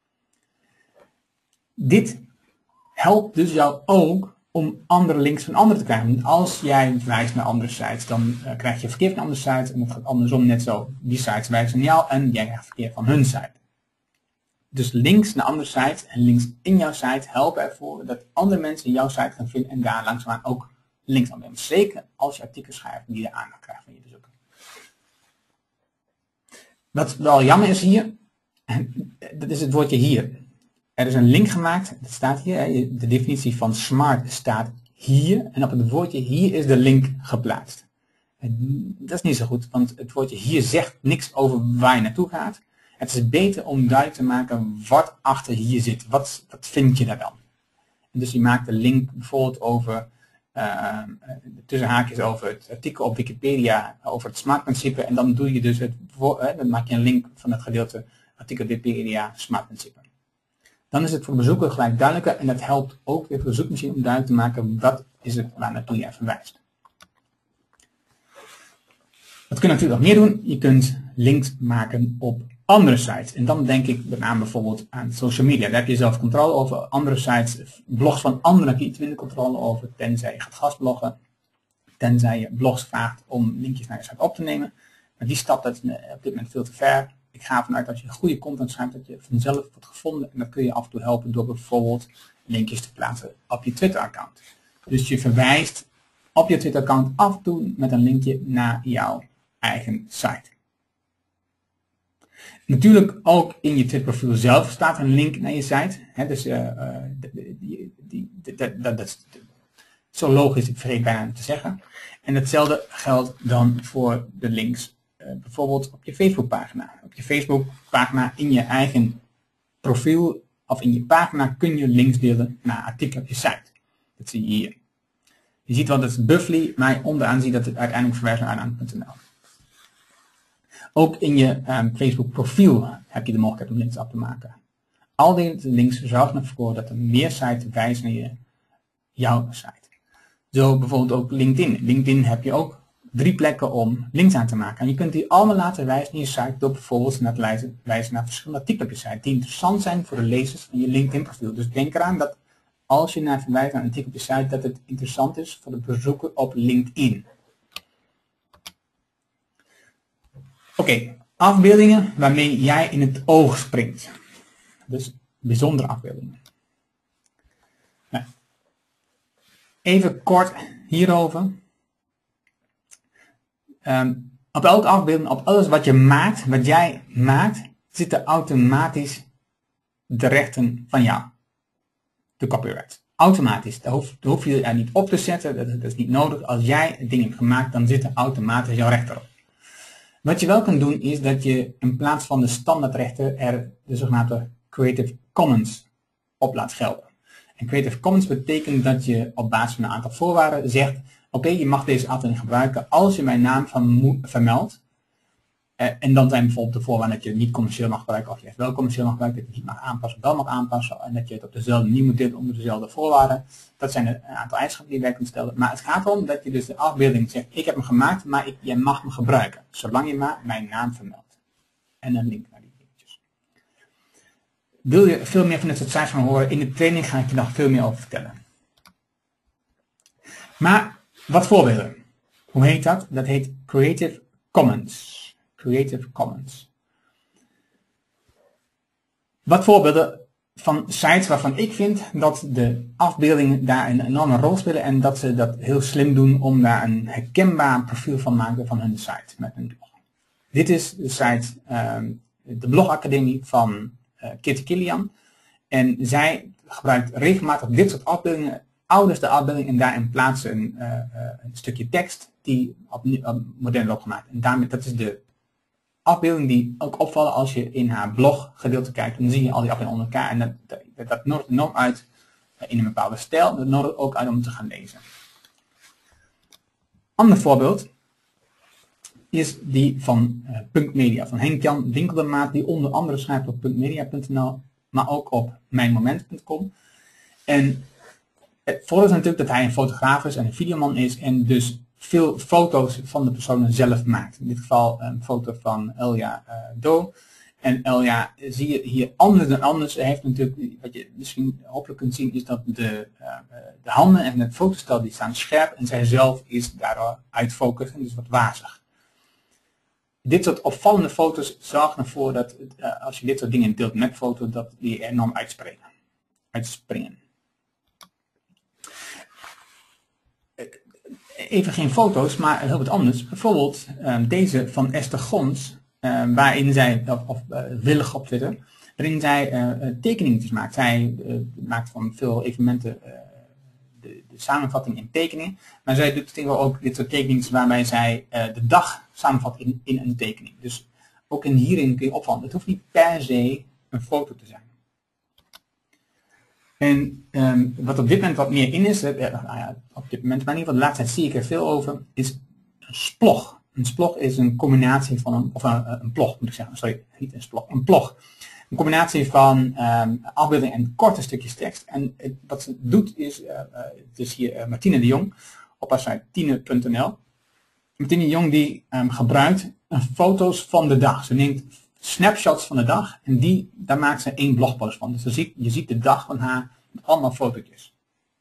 Dit helpt dus jou ook om andere links van anderen te krijgen. Want als jij wijst naar andere sites, dan krijg je verkeer van andere sites. En het gaat andersom net zo. Die sites wijzen naar jou en jij krijgt verkeer van hun site. Dus links naar andere sites en links in jouw site helpen ervoor dat andere mensen jouw site gaan vinden en daar langzaamaan ook links aan nemen. Zeker als je artikelen schrijft die de aandacht krijgen van je bezoeker. Wat wel jammer is hier, dat is het woordje hier. Er is een link gemaakt, dat staat hier, de definitie van smart staat hier en op het woordje hier is de link geplaatst. En dat is niet zo goed, want het woordje hier zegt niks over waar je naartoe gaat. Het is beter om duidelijk te maken wat achter hier zit, wat vind je daar dan. En dus je maakt de link bijvoorbeeld over, tussen haakjes over het artikel op Wikipedia, over het SMART-principe en dan doe je dus dan maak je een link van het gedeelte artikel Wikipedia SMART-principe. Dan is het voor de bezoeker gelijk duidelijker en dat helpt ook weer voor de zoekmachine om duidelijk te maken wat is het waar naartoe jij verwijst. Wat kun je natuurlijk nog meer doen? Je kunt links maken op andere sites. En dan denk ik met name bijvoorbeeld aan social media. Daar heb je zelf controle over. Andere sites, blogs van anderen heb je iets minder controle over. Tenzij je gaat gastbloggen. Tenzij je blogs vraagt om linkjes naar je site op te nemen. Maar die stap dat is op dit moment veel te ver. Ik ga ervan uit dat als je goede content schrijft dat je vanzelf wordt gevonden. En dat kun je af en toe helpen door bijvoorbeeld linkjes te plaatsen op je Twitter account. Dus je verwijst op je Twitter account af en toe met een linkje naar jouw eigen site. Natuurlijk ook in je Twitter profiel zelf staat een link naar je site. Dus dat is zo logisch, ik vergeet bijna te zeggen. En hetzelfde geldt dan voor de links bijvoorbeeld op je Facebookpagina. Op je Facebookpagina in je eigen profiel of in je pagina kun je links delen naar artikelen op je site. Dat zie je hier. Je ziet wel dat het Buffly, maar onderaan zie je dat het uiteindelijk verwijst naar Arnhem.nl. Ook in je Facebook profiel heb je de mogelijkheid om links af te maken. Al deze links zorgen ervoor dat er meer sites wijzen naar jouw site. Zo bijvoorbeeld ook LinkedIn. LinkedIn heb je ook 3 plekken om links aan te maken. En je kunt die allemaal laten wijzen naar je site door bijvoorbeeld naar te wijzen naar verschillende artikelen op je site die interessant zijn voor de lezers van je LinkedIn profiel. Dus denk eraan dat als je naar verwijst naar een artikel op je site dat het interessant is voor de bezoeker op LinkedIn. Oké, afbeeldingen waarmee jij in het oog springt. Dus bijzondere afbeeldingen. Nou, even kort hierover. Op elke afbeelding, op alles wat je maakt, wat jij maakt, zitten automatisch de rechten van jou. De copyright. Automatisch. Daar hoef je er niet op te zetten, dat is niet nodig. Als jij het ding hebt gemaakt, dan zitten automatisch jouw rechten erop. Wat je wel kunt doen is dat je in plaats van de standaardrechten er de zogenaamde Creative Commons op laat gelden. En Creative Commons betekent dat je op basis van een aantal voorwaarden zegt, oké, je mag deze afbeelding gebruiken als je mijn naam vermeldt. En dan zijn bijvoorbeeld de voorwaarden dat je het niet commercieel mag gebruiken of je het wel commercieel mag gebruiken, dat je het niet mag aanpassen of wel mag aanpassen en dat je het op dezelfde manier moet delen onder dezelfde voorwaarden. Dat zijn een aantal eigenschappen die je bij kunt stellen. Maar het gaat erom dat je dus de afbeelding zegt, ik heb hem gemaakt, maar jij mag hem gebruiken. Zolang je maar mijn naam vermeldt. En een link naar die dingetjes. Wil je veel meer van dit soort sites gaan horen? In de training ga ik je nog veel meer over vertellen. Maar wat voorbeelden? Hoe heet dat? Dat heet Creative Commons. Creative Commons. Wat voorbeelden van sites waarvan ik vind dat de afbeeldingen daar een enorme rol spelen en dat ze dat heel slim doen om daar een herkenbaar profiel van te maken van hun site met hun blog. Dit is de site, de blogacademie van Kitty Kilian. En zij gebruikt regelmatig dit soort afbeeldingen, ouders de afbeelding en daarin plaatsen een stukje tekst die op modern wordt gemaakt. En daarmee, dat is de afbeelding die ook opvallen als je in haar bloggedeelte kijkt. Dan zie je al die afbeeldingen onder elkaar en dat nodigt enorm uit in een bepaalde stijl. Dat nodigt ook uit om te gaan lezen. Ander voorbeeld is die van Punk Media, van Henk-Jan Winkeldermaat, die onder andere schrijft op punkmedia.nl, maar ook op mijnmoment.com. En het voordeel is natuurlijk dat hij een fotograaf is en een videoman is en dus veel foto's van de personen zelf maakt. In dit geval een foto van Elja Do. En Elja zie je hier anders dan anders. Hij heeft natuurlijk, wat je misschien hopelijk kunt zien, is dat de handen en het fotostel die staan scherp en zij zelf is daardoor uit focus en dus wat wazig. Dit soort opvallende foto's zorgen ervoor dat als je dit soort dingen deelt met foto, dat die enorm uitspringen. Even geen foto's, maar heel wat anders. Bijvoorbeeld deze van Esther Gons, waarin zij, willig op Twitter, waarin zij tekeningetjes maakt. Zij maakt van veel evenementen de samenvatting in tekeningen, maar zij doet ook dit soort tekeningen waarbij zij de dag samenvat in een tekening. Dus ook hierin kun je opvallen. Het hoeft niet per se een foto te zijn. En wat op dit moment wat meer in is, op dit moment, maar in ieder geval de laatste tijd zie ik er veel over, is een splog. Een splog is een combinatie van een plog moet ik zeggen, sorry, niet een splog, een plog. Een combinatie van afbeelding en korte stukjes tekst. En wat ze doet is, het is hier Martine de Jong op haar site tine.nl. Martine de Jong die gebruikt foto's van de dag. Ze neemt snapshots van de dag en daar maakt ze één blogpost van. Dus je ziet de dag van haar met allemaal fotootjes.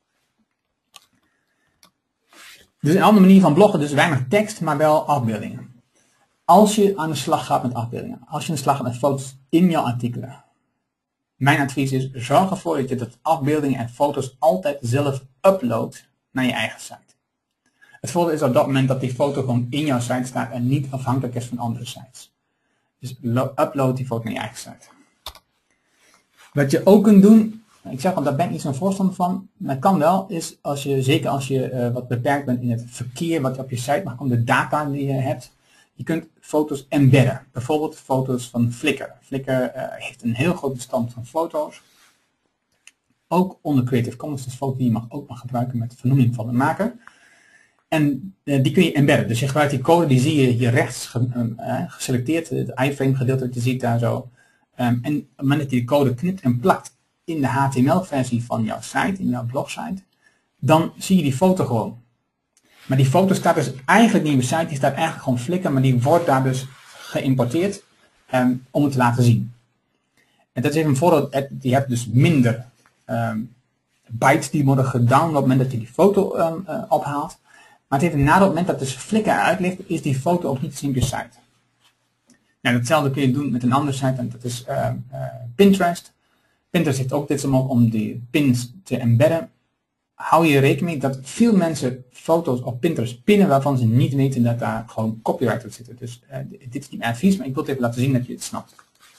Dus een andere manier van bloggen, dus weinig tekst, maar wel afbeeldingen. Als je aan de slag gaat met afbeeldingen, als je aan de slag gaat met foto's in jouw artikelen. Mijn advies is, zorg ervoor dat je dat afbeeldingen en foto's altijd zelf uploadt naar je eigen site. Het voordeel is op dat moment dat die foto gewoon in jouw site staat en niet afhankelijk is van andere sites. Dus upload die foto naar je eigen site. Wat je ook kunt doen, ik zeg al, daar ben ik niet zo'n voorstander van, maar het kan wel, is zeker als je wat beperkt bent in het verkeer wat op je site mag komen, de data die je hebt. Je kunt foto's embedden, bijvoorbeeld foto's van Flickr. Flickr heeft een heel groot bestand van foto's. Ook onder Creative Commons, dus foto's die je ook mag gebruiken met vernoeming van de maker. En die kun je embedden. Dus je gebruikt die code, die zie je hier rechts geselecteerd, het iframe gedeelte dat je ziet daar zo. En op het moment dat je die code knipt en plakt in de HTML versie van jouw site, in jouw blogsite, dan zie je die foto gewoon. Maar die foto staat dus eigenlijk niet in de site, die staat eigenlijk gewoon Flickr, maar die wordt daar dus geïmporteerd om het te laten zien. En dat is even een voordeel, je hebt dus minder bytes die worden gedownload op het moment dat je die foto ophaalt. Maar het heeft een nadeel op het moment dat dus Flickr eruit ligt, is die foto ook niet te zien op je site. Nou, datzelfde kun je doen met een andere site en dat is Pinterest. Pinterest heeft ook dit mogelijk om die pins te embedden. Hou je rekening mee dat veel mensen foto's op Pinterest pinnen waarvan ze niet weten dat daar gewoon copyright op zit. Dus dit is niet mijn advies, maar ik wil het even laten zien dat je het snapt.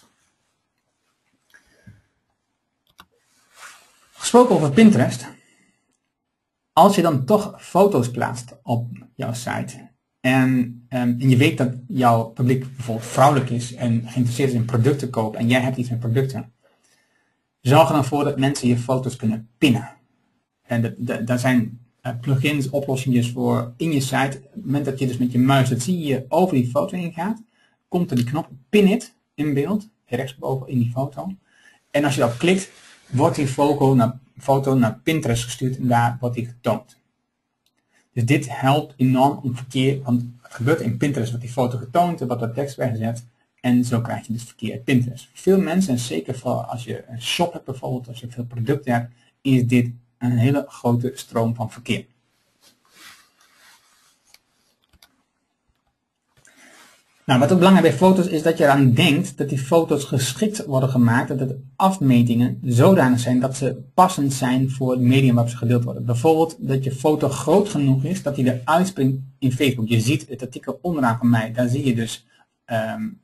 Gesproken over Pinterest. Als je dan toch foto's plaatst op jouw site en je weet dat jouw publiek bijvoorbeeld vrouwelijk is en geïnteresseerd is in producten kopen en jij hebt iets met producten, zorg er dan voor dat mensen je foto's kunnen pinnen. En daar zijn plugins, oplossingen voor in je site. Op het moment dat je dus met je muis, dat zie je, over die foto heen gaat, komt er die knop pin it in beeld, rechtsboven in die foto. En als je daarop klikt, wordt die foto naar Pinterest gestuurd en daar wordt die getoond. Dus dit helpt enorm om verkeer, want het gebeurt in Pinterest, wordt die foto getoond, er wordt wat tekst weggezet en zo krijg je dus verkeer uit Pinterest. Veel mensen, en zeker voor als je een shop hebt bijvoorbeeld, als je veel producten hebt, is dit een hele grote stroom van verkeer. Nou, wat ook belangrijk bij foto's is dat je eraan denkt dat die foto's geschikt worden gemaakt, dat de afmetingen zodanig zijn dat ze passend zijn voor het medium waarop ze gedeeld worden. Bijvoorbeeld dat je foto groot genoeg is dat die eruit springt in Facebook. Je ziet het artikel onderaan van mij, daar zie je dus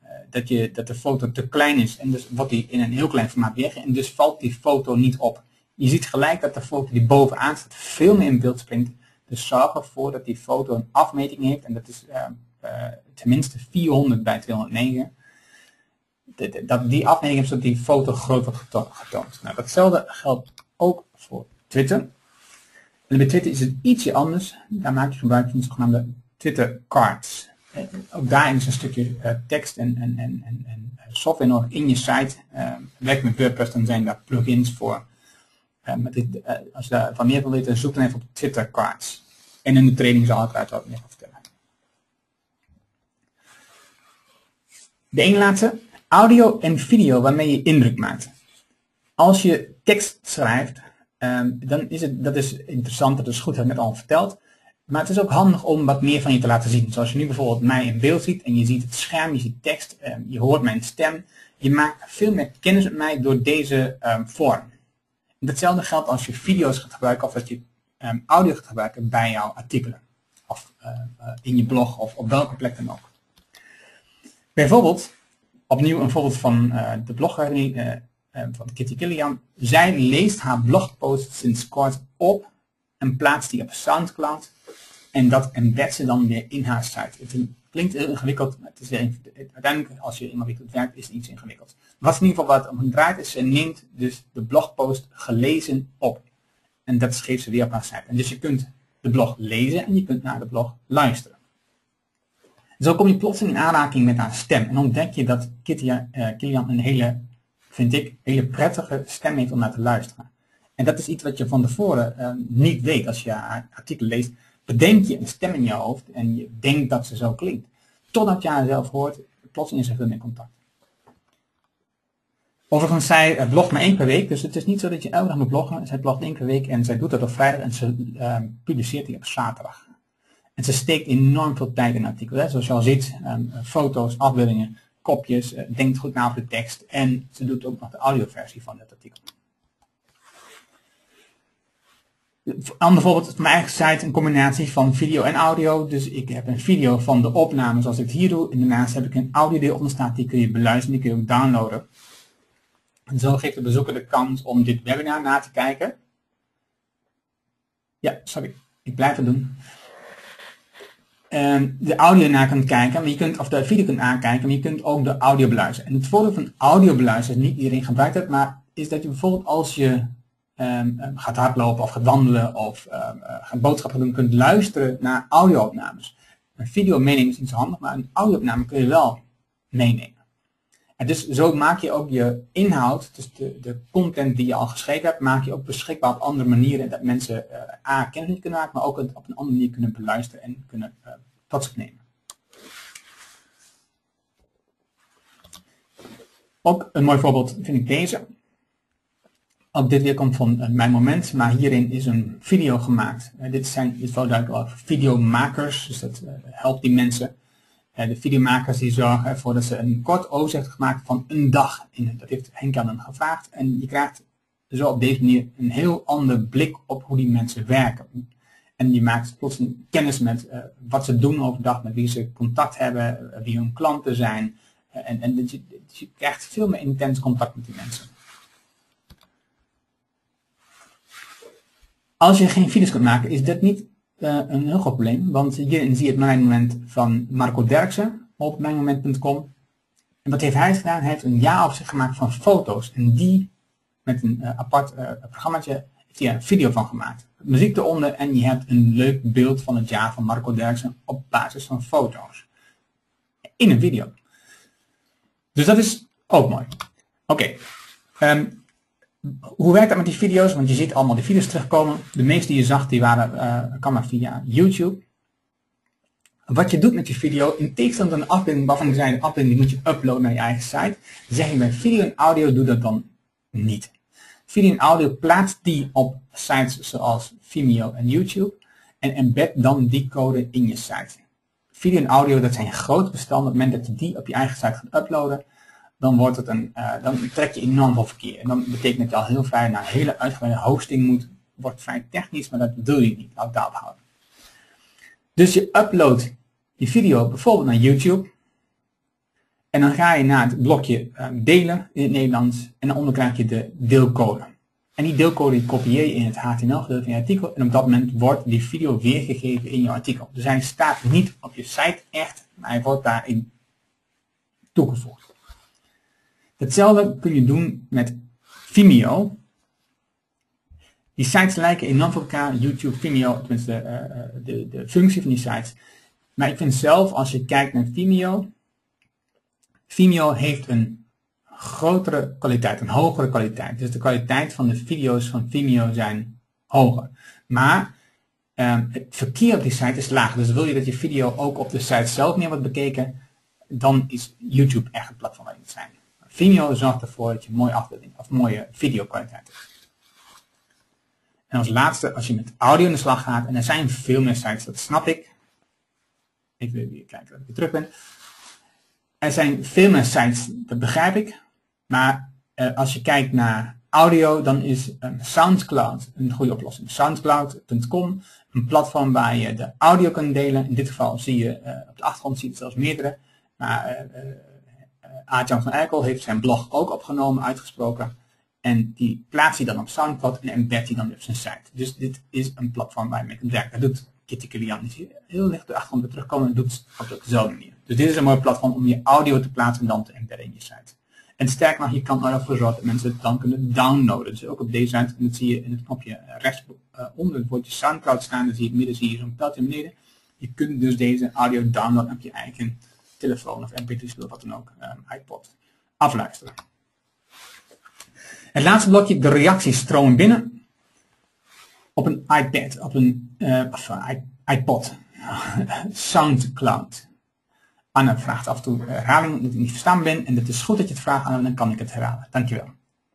dat de foto te klein is en dus wordt die in een heel klein formaat weergegeven en dus valt die foto niet op Je ziet gelijk dat de foto die bovenaan staat veel meer in beeld springt. Dus zorg ervoor dat die foto een afmeting heeft. En dat is tenminste 400 bij 209. Dat die afmeting heeft zodat die foto groot wordt getoond. Nou, datzelfde geldt ook voor Twitter. En bij Twitter is het ietsje anders. Daar maak je gebruik van de zogenaamde Twitter cards. Ook daarin is een stukje tekst en software nodig in je site. Werk met WordPress, dan zijn daar plugins voor. Als je daar van meer wil weten, zoek dan even op Twitter cards. En in de training zal ik eruit wat meer vertellen. De ene laatste, audio en video waarmee je indruk maakt. Als je tekst schrijft, dan is dat is interessant, dat is goed, dat heb ik net al verteld. Maar het is ook handig om wat meer van je te laten zien. Zoals je nu bijvoorbeeld mij in beeld ziet en je ziet het scherm, je ziet tekst, je hoort mijn stem. Je maakt veel meer kennis met mij door deze vorm. En datzelfde geldt als je video's gaat gebruiken of als je audio gaat gebruiken bij jouw artikelen. Of in je blog of op welke plek dan ook. Bijvoorbeeld, opnieuw een voorbeeld van de blogger van Kitty Killian. Zij leest haar blogpost sinds kort op en plaatst die op Soundcloud. En dat embed ze dan weer in haar site. Het klinkt heel ingewikkeld, maar het is uiteindelijk als je ingewikkeld werkt is het iets ingewikkeld. Wat in ieder geval wat om draait is, ze neemt dus de blogpost gelezen op. En dat geeft ze weer op haar site. En dus je kunt de blog lezen en je kunt naar de blog luisteren. Zo kom je plotseling in aanraking met haar stem. En ontdek je dat Kitty Killian een hele prettige stem heeft om naar te luisteren. En dat is iets wat je van tevoren niet weet. Als je haar artikel leest, bedenk je een stem in je hoofd en je denkt dat ze zo klinkt. Totdat je haar zelf hoort, plotseling is er veel meer contact. Overigens, zij blogt maar 1 per week, dus het is niet zo dat je elke dag moet bloggen. Zij blogt 1 per week en zij doet dat op vrijdag en ze publiceert die op zaterdag. En ze steekt enorm veel tijd in artikelen. Zoals je al ziet, foto's, afbeeldingen, kopjes, denkt goed na over de tekst en ze doet ook nog de audioversie van het artikel. Een ander voorbeeld is van mijn eigen site een combinatie van video en audio. Dus ik heb een video van de opname zoals ik het hier doe. En daarnaast heb ik een audio die onder staat, die kun je beluisteren, die kun je ook downloaden. En zo geeft de bezoeker de kans om dit webinar na te kijken. Ja, sorry, ik blijf het doen. De audio naar kunt kijken, maar je kunt, of de video kunt aankijken, maar je kunt ook de audio beluisteren. En het voordeel van audio beluisteren, niet iedereen gebruikt het, maar is dat je bijvoorbeeld als je gaat hardlopen of gaat wandelen of gaat boodschappen doen, kunt luisteren naar audio-opnames. Een video meenemen is niet zo handig, maar een audio-opname kun je wel meenemen. En dus zo maak je ook je inhoud, dus de content die je al geschreven hebt, maak je ook beschikbaar op andere manieren. Dat mensen kennis kunnen maken, maar ook op een andere manier kunnen beluisteren en kunnen tot zich nemen. Ook een mooi voorbeeld vind ik deze. Ook dit weer komt van mijn moment, maar hierin is een video gemaakt. Dit is wel duidelijk videomakers, dus dat helpt die mensen. De videomakers die zorgen ervoor dat ze een kort overzicht gemaakt van een dag. Dat heeft Henk aan hem gevraagd. En je krijgt zo op deze manier een heel ander blik op hoe die mensen werken. En je maakt plotseling kennis met wat ze doen overdag, met wie ze contact hebben, wie hun klanten zijn. En je krijgt veel meer intens contact met die mensen. Als je geen video's kunt maken, is dat niet een heel groot probleem, want hierin zie je het mijn moment van Marco Derksen op mijnmoment.com. En wat heeft hij gedaan? Hij heeft een jaaroverzicht gemaakt van foto's en die met een apart programmaatje heeft hij een video van gemaakt. Muziek eronder en je hebt een leuk beeld van het jaar van Marco Derksen op basis van foto's. In een video. Dus dat is ook mooi. Oké. Hoe werkt dat met die video's? Want je ziet allemaal die video's terugkomen. De meeste die je zag, die kan maar via YouTube. Wat je doet met die video, in tegenstelling tot een afbeelding waarvan ik zei, de afbeelding die moet je uploaden naar je eigen site. Zeg je bij video en audio, doe dat dan niet. Video en audio plaats die op sites zoals Vimeo en YouTube. En embed dan die code in je site. Video en audio, dat zijn grote bestanden. Op het moment dat je die op je eigen site gaat uploaden, dan wordt het dan trek je enorm veel verkeer. En dan betekent dat je al heel vrij naar een hele uitgebreide hosting moet. Wordt vrij technisch, maar dat wil je niet. Laat daarop houden. Dus je uploadt die video bijvoorbeeld naar YouTube. En dan ga je naar het blokje delen in het Nederlands. En daaronder krijg je de deelcode. En die deelcode die kopieer je in het HTML-gedeelte van je artikel. En op dat moment wordt die video weergegeven in je artikel. Dus hij staat niet op je site echt, maar hij wordt daarin toegevoegd. Hetzelfde kun je doen met Vimeo. Die sites lijken enorm op elkaar. YouTube, Vimeo, tenminste de functie van die sites. Maar ik vind zelf, als je kijkt naar Vimeo, Vimeo heeft een grotere kwaliteit, een hogere kwaliteit. Dus de kwaliteit van de video's van Vimeo zijn hoger. Maar het verkeer op die site is laag. Dus wil je dat je video ook op de site zelf meer wordt bekeken, dan is YouTube echt het platform waar je moet zijn. Vimeo zorgt ervoor dat je mooie afbeelding of mooie videokwaliteit hebt. En als laatste, als je met audio in de slag gaat, en er zijn veel meer sites, dat snap ik. Ik wil weer kijken dat ik weer terug ben. Er zijn veel meer sites, dat begrijp ik. Maar als je kijkt naar audio, dan is Soundcloud een goede oplossing. Soundcloud.com, een platform waar je de audio kunt delen. In dit geval zie je op de achtergrond zie je zelfs meerdere. Maar Aart-Jan van Eikel heeft zijn blog ook opgenomen, uitgesproken. En die plaatst hij dan op Soundcloud en embed hij dan op zijn site. Dus dit is een platform waar je mee kunt werken. Dat doet Kitty Kilian. Die zie je heel licht op de achtergrond weer terugkomen en doet het op dezelfde manier. Dus dit is een mooi platform om je audio te plaatsen en dan te embedden in je site. En sterker nog, je kan ervoor zorgen dat mensen het dan kunnen downloaden. Dus ook op deze site, en dat zie je in het knopje rechts onder het woordje Soundcloud staan. Dan zie je in het midden zie je zo'n pijltje beneden. Je kunt dus deze audio downloaden op je eigen telefoon of mp3 of wat dan ook, iPod, afluisteren. Het laatste blokje, de reacties stromen binnen op een iPad, op een iPod, Soundcloud. Anne vraagt af en toe herhaling, omdat ik niet verstaan ben. En het is goed dat je het vraagt, Anne, dan kan ik het herhalen. Dankjewel.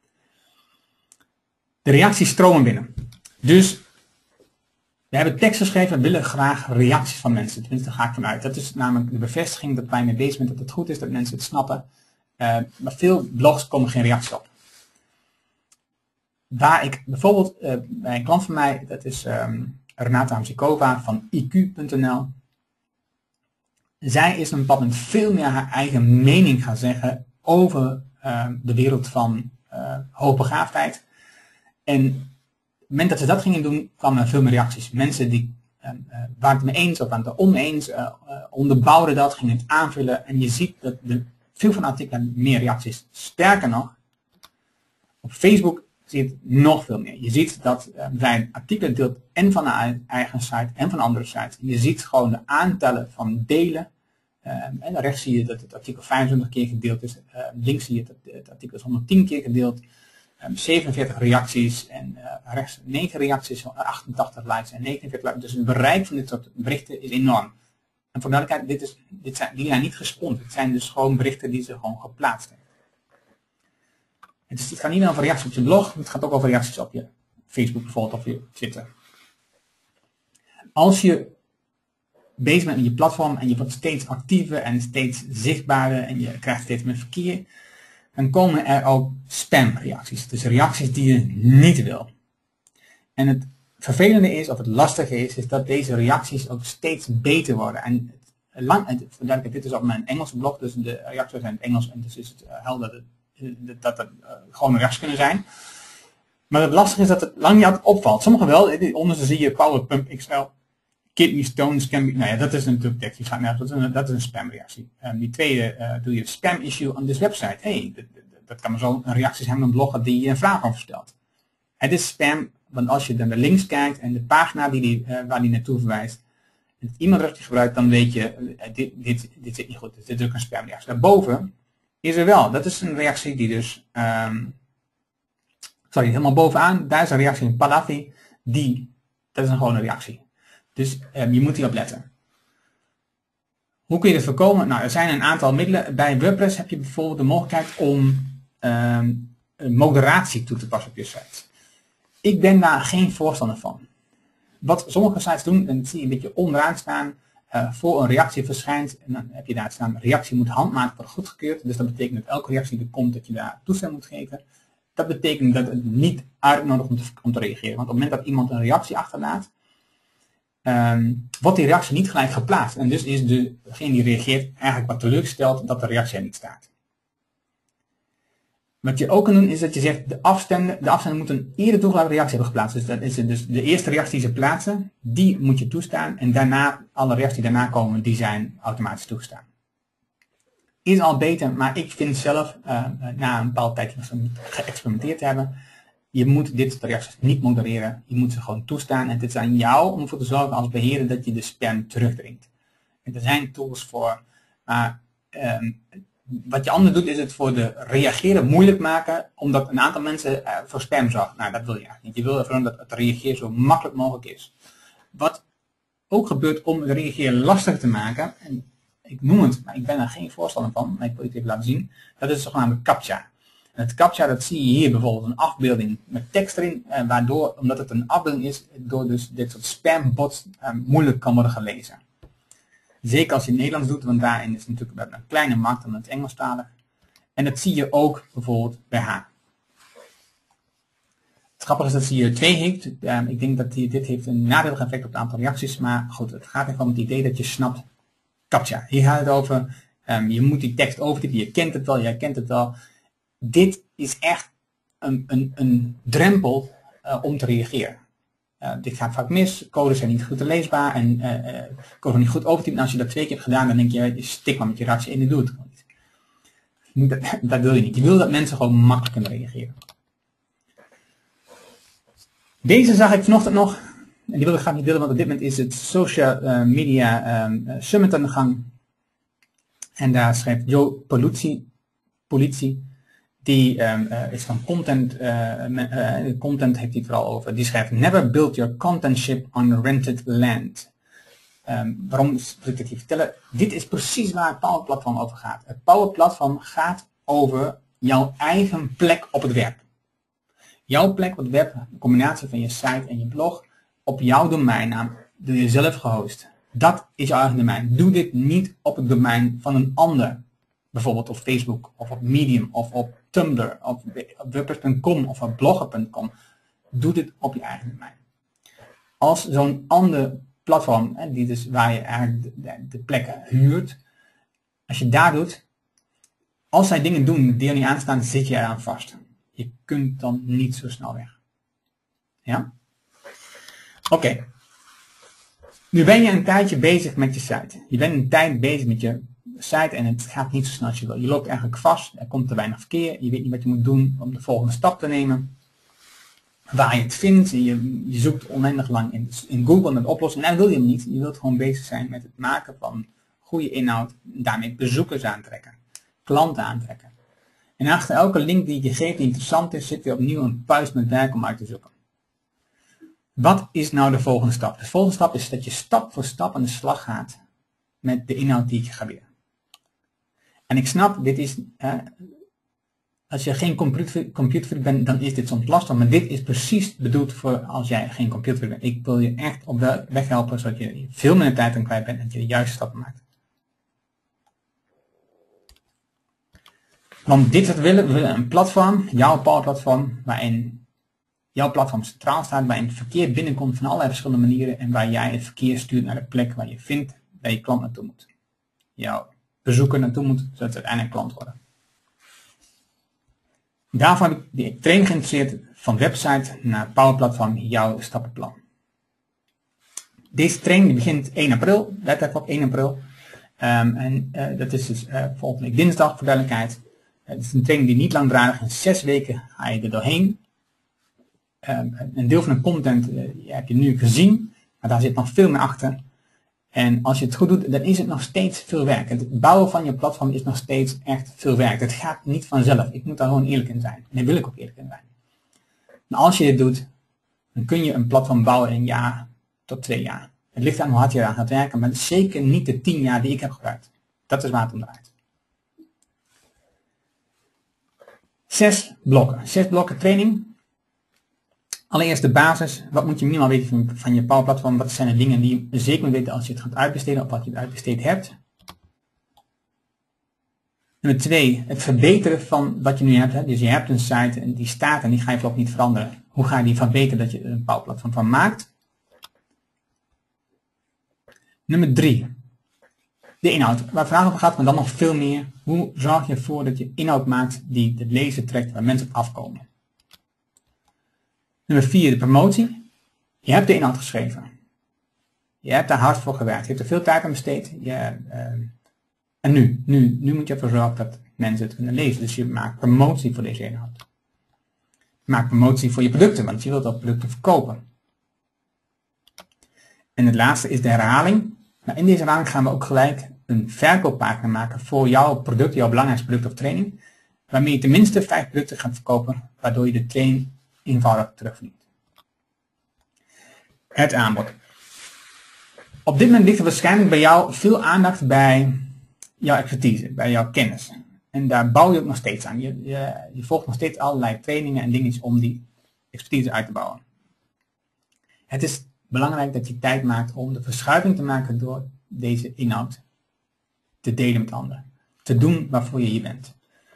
De reacties stromen binnen. Dus we hebben tekst geschreven, we willen graag reacties van mensen. Tenminste, daar ga ik vanuit. Dat is namelijk de bevestiging dat wij mee bezig zijn, dat het goed is, dat mensen het snappen. Maar veel blogs komen geen reacties op. Waar ik bijvoorbeeld bij een klant van mij, dat is Renata Hamzikova van IQ.nl. Zij is op een bepaald moment veel meer haar eigen mening gaan zeggen over de wereld van hoogbegaafdheid. En op het moment dat ze dat gingen doen, kwamen er veel meer reacties. Mensen die waren het mee eens of waren het er oneens, onderbouwden dat, gingen het aanvullen. En je ziet dat veel van de artikelen meer reacties. Sterker nog, op Facebook zie je het nog veel meer. Je ziet dat wij een artikel deelt en van de eigen site en van andere sites. Je ziet gewoon de aantallen van delen. En rechts zie je dat het artikel 25 keer gedeeld is. Links zie je dat het artikel is 110 keer gedeeld. 47 reacties en rechts 9 reacties, 88 likes en 49 likes. Dus het bereik van dit soort berichten is enorm. En voor duidelijkheid, die zijn niet gesponsord. Het zijn dus gewoon berichten die ze gewoon geplaatst hebben. Dus het gaat niet meer over reacties op je blog, het gaat ook over reacties op je Facebook bijvoorbeeld of je Twitter. Als je bezig bent met je platform en je wordt steeds actiever en steeds zichtbaarder en je krijgt steeds meer verkeer, dan komen er ook spamreacties. Dus reacties die je niet wil. En het vervelende is, of het lastige is dat deze reacties ook steeds beter worden. En dit is op mijn Engelse blog, dus de reacties zijn in het Engels en dus is het helder dat er gewoon reacties kunnen zijn. Maar het lastige is dat het lang niet altijd opvalt. Sommige wel, onderste zie je Power Pump XL, Kidney Stones can be, nou ja, dat is natuurlijk tekst, die gaat nergens, dat is een spamreactie. Die tweede doe je spam issue on this website. Hey, dat kan maar zo een reactie zijn van een blogger die je een vraag over stelt. Het is spam, want als je dan naar links kijkt en de pagina waar die naartoe verwijst, en het e-mailadres die gebruikt, dan weet je, dit zit niet goed, dit is ook een spamreactie. Daarboven is er wel, dat is een reactie die dus, helemaal bovenaan, daar is een reactie in Palavi, dat is een gewone reactie. Dus je moet hierop letten. Hoe kun je dit voorkomen? Nou, er zijn een aantal middelen. Bij WordPress heb je bijvoorbeeld de mogelijkheid om moderatie toe te passen op je site. Ik ben daar geen voorstander van. Wat sommige sites doen, dan zie je een beetje onderaan staan, voor een reactie verschijnt, en dan heb je daar staan, reactie moet handmatig worden goedgekeurd. Dus dat betekent dat elke reactie die er komt, dat je daar toestemming moet geven. Dat betekent dat het niet uitnodigt om te reageren. Want op het moment dat iemand een reactie achterlaat, wordt die reactie niet gelijk geplaatst. En dus is degene die reageert eigenlijk wat teleurgesteld dat de reactie er niet staat. Wat je ook kan doen is dat je zegt de afzender moet een eerder toegelaten reactie hebben geplaatst. Dus dat is het, dus de eerste reactie die ze plaatsen, die moet je toestaan. En daarna, alle reacties die daarna komen, die zijn automatisch toegestaan. Is al beter, maar ik vind zelf, na een bepaalde tijd geëxperimenteerd te hebben, je moet dit soort reacties niet modereren. Je moet ze gewoon toestaan. En het is aan jou om ervoor te zorgen als beheerder dat je de spam terugdringt. En er zijn tools voor, maar wat je anders doet is het voor de reageren moeilijk maken, omdat een aantal mensen voor spam zorgen. Nou, dat wil je eigenlijk niet. Je wil ervoor dat het reageren zo makkelijk mogelijk is. Wat ook gebeurt om het reageren lastig te maken, en ik noem het, maar ik ben er geen voorstander van, maar ik wil het even laten zien, dat is zogenaamde CAPTCHA. En het CAPTCHA, dat zie je hier bijvoorbeeld een afbeelding met tekst erin, waardoor, omdat het een afbeelding is, door dus dit soort spambots moeilijk kan worden gelezen. Zeker als je het Nederlands doet, want daarin is het natuurlijk een kleine markt dan het Engelstalig. En dat zie je ook bijvoorbeeld bij haar. Het grappige is dat ze hier 2 heeft. Ik denk dat dit heeft een nadelig effect op het aantal reacties, maar goed, het gaat even om het idee dat je snapt CAPTCHA. Hier gaat het over, je moet die tekst overtypen, je kent het wel, jij kent het wel. Dit is echt een drempel om te reageren. Dit gaat vaak mis, codes zijn niet goed leesbaar en code niet goed overtypen. En als je dat 2 keer hebt gedaan, dan denk je stik maar met je reactie in en doe het gewoon niet. Dat wil je niet. Je wil dat mensen gewoon makkelijk kunnen reageren. Deze zag ik vanochtend nog, en die wil ik graag niet delen, want op dit moment is het Social Media Summit aan de gang. En daar schrijft Joe Politie, die is van content, content heeft hij het vooral over. Die schrijft: Never build your content ship on rented land. Waarom wil ik dit hier vertellen? Dit is precies waar het Power Platform over gaat. Het Power Platform gaat over jouw eigen plek op het web. Jouw plek op het web, een combinatie van je site en je blog, op jouw domeinnaam, doe je zelf gehost. Dat is jouw eigen domein. Doe dit niet op het domein van een ander. Bijvoorbeeld op Facebook, of op Medium, of op Tumblr, of op WordPress.com, of op blogger.com. Doe dit op je eigen domein. Als zo'n ander platform, die dus waar je eigenlijk de plekken huurt, als je daar doet, als zij dingen doen die er niet aanstaan, zit je eraan vast. Je kunt dan niet zo snel weg. Ja? Oké. Nu ben je een tijdje bezig met je site. Je bent een tijd bezig met je site en het gaat niet zo snel als je wil. Je loopt eigenlijk vast, er komt te weinig verkeer, je weet niet wat je moet doen om de volgende stap te nemen. Waar je het vindt, je zoekt oneindig lang in Google met oplossingen. Nee, dat wil je niet. Je wilt gewoon bezig zijn met het maken van goede inhoud, daarmee bezoekers aantrekken, klanten aantrekken. En achter elke link die je geeft die interessant is, zit weer opnieuw een puist met werk om uit te zoeken. Wat is nou de volgende stap? De volgende stap is dat je stap voor stap aan de slag gaat met de inhoud die je gaat leren. En ik snap, dit is, als je geen computerfreak bent, dan is dit soms lastig, maar dit is precies bedoeld voor als jij geen computerfreak bent. Ik wil je echt op weg helpen, zodat je veel minder tijd aan kwijt bent en dat je de juiste stappen maakt. Want dit is wat we willen. We willen een platform, jouw Power Platform, waarin jouw platform centraal staat, waarin het verkeer binnenkomt van allerlei verschillende manieren en waar jij het verkeer stuurt naar de plek waar je vindt dat je klant naartoe moet. Jouw bezoeker naartoe moet, zodat ze uiteindelijk klant worden. Daarvoor heb ik die training geïnteresseerd van website naar Power Platform, jouw stappenplan. Deze training begint 1 april, letterlijk op 1 april. Dat is dus volgende week dinsdag, voor duidelijkheid. Het is een training die niet langdradig is. In 6 weken ga je er doorheen. Een deel van de content heb je nu gezien, maar daar zit nog veel meer achter. En als je het goed doet, dan is het nog steeds veel werk. Het bouwen van je platform is nog steeds echt veel werk. Het gaat niet vanzelf. Ik moet daar gewoon eerlijk in zijn. En daar wil ik ook eerlijk in zijn. Maar als je dit doet, dan kun je een platform bouwen in 1 jaar tot 2 jaar. Het ligt aan hoe hard je eraan gaat werken, maar zeker niet de 10 jaar die ik heb gebruikt. Dat is waar het om draait. 6 blokken. 6 blokken training. Allereerst de basis. Wat moet je minimaal weten van je Power Platform? Wat zijn de dingen die je zeker moet weten als je het gaat uitbesteden of wat je het uitbesteed hebt? Nummer 2. Het verbeteren van wat je nu hebt. Dus je hebt een site en die staat en die ga je voorlopig niet veranderen. Hoe ga je die verbeteren dat je er een Power Platform van maakt? Nummer 3. De inhoud, waar het vandaag over gaat, maar dan nog veel meer. Hoe zorg je ervoor dat je inhoud maakt die de lezer trekt, waar mensen op afkomen? Nummer 4, de promotie. Je hebt de inhoud geschreven. Je hebt daar hard voor gewerkt. Je hebt er veel tijd aan besteed. En nu moet je ervoor zorgen dat mensen het kunnen lezen. Dus je maakt promotie voor deze inhoud. Je maakt promotie voor je producten, want je wilt ook producten verkopen. En het laatste is de herhaling. Nou, in deze herhaling gaan we ook gelijk een verkooppagina maken voor jouw product, jouw belangrijkste product of training. Waarmee je tenminste 5 producten gaat verkopen, waardoor je de training eenvoudig terugverdient. Het aanbod. Op dit moment ligt er waarschijnlijk bij jou veel aandacht bij jouw expertise, bij jouw kennis. En daar bouw je ook nog steeds aan. Je volgt nog steeds allerlei trainingen en dingen om die expertise uit te bouwen. Het is belangrijk dat je tijd maakt om de verschuiving te maken door deze inhoud te delen met anderen. Te doen waarvoor je hier bent.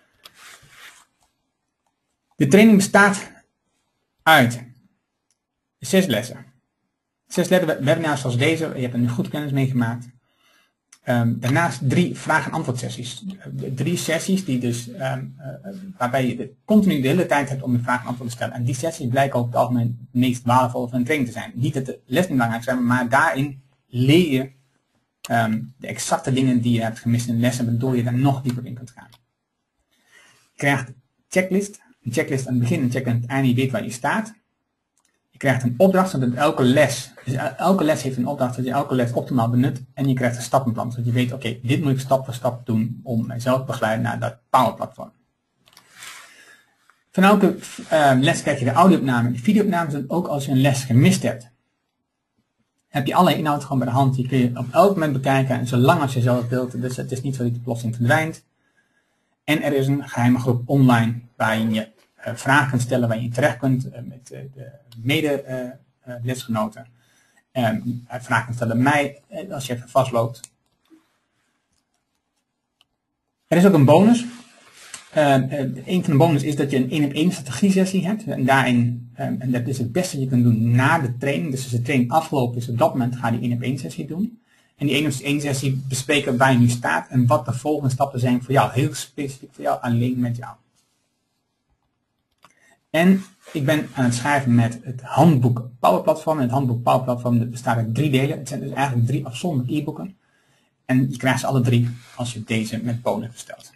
De training bestaat uit 6 lessen. 6 webinars zoals deze, je hebt er nu goed kennis mee gemaakt. Daarnaast 3 vraag- en antwoord sessies. 3 sessies die dus, waarbij je continu de hele tijd hebt om je vragen en antwoorden te stellen. En die sessies blijken over het algemeen het meest waardevol van een training te zijn. Niet dat de les niet belangrijk zijn, maar daarin leer je de exacte dingen die je hebt gemist in de lessen, waardoor je daar nog dieper in kunt gaan. Je krijgt een checklist aan het begin en een checklist aan het einde, je weet waar je staat. Je krijgt een opdracht, zodat elke les heeft een opdracht, zodat je elke les optimaal benut. En je krijgt een stappenplan, zodat je weet, oké, dit moet ik stap voor stap doen om mijzelf te begeleiden naar dat powerplatform. Van elke les krijg je de audio-opname en de video-opname, zodat ook als je een les gemist hebt, heb je alle inhoud gewoon bij de hand. Die kun je op elk moment bekijken, en zolang als je zelf wilt. Dus het is niet zo dat je plotseling verdwijnt. En er is een geheime groep online waarin je vragen kunt stellen, waar je terecht kunt met de mede-lesgenoten. Vragen kunt stellen mij als je even vastloopt. Er is ook een bonus. Een van de bonus is dat je een 1-op-1 strategie sessie hebt. En daarin, en dat is het beste dat je kunt doen na de training. Dus als de training afgelopen is, op dat moment ga je die 1-op-1 sessie doen. En die 1-op-1 sessie bespreken waar je nu staat en wat de volgende stappen zijn voor jou. Heel specifiek voor jou, alleen met jou. En ik ben aan het schrijven met het handboek Power Platform. En het handboek Power Platform bestaat uit 3 delen. Het zijn dus eigenlijk 3 afzonderlijke e-boeken. En je krijgt ze alle 3 als je deze met bonus bestelt.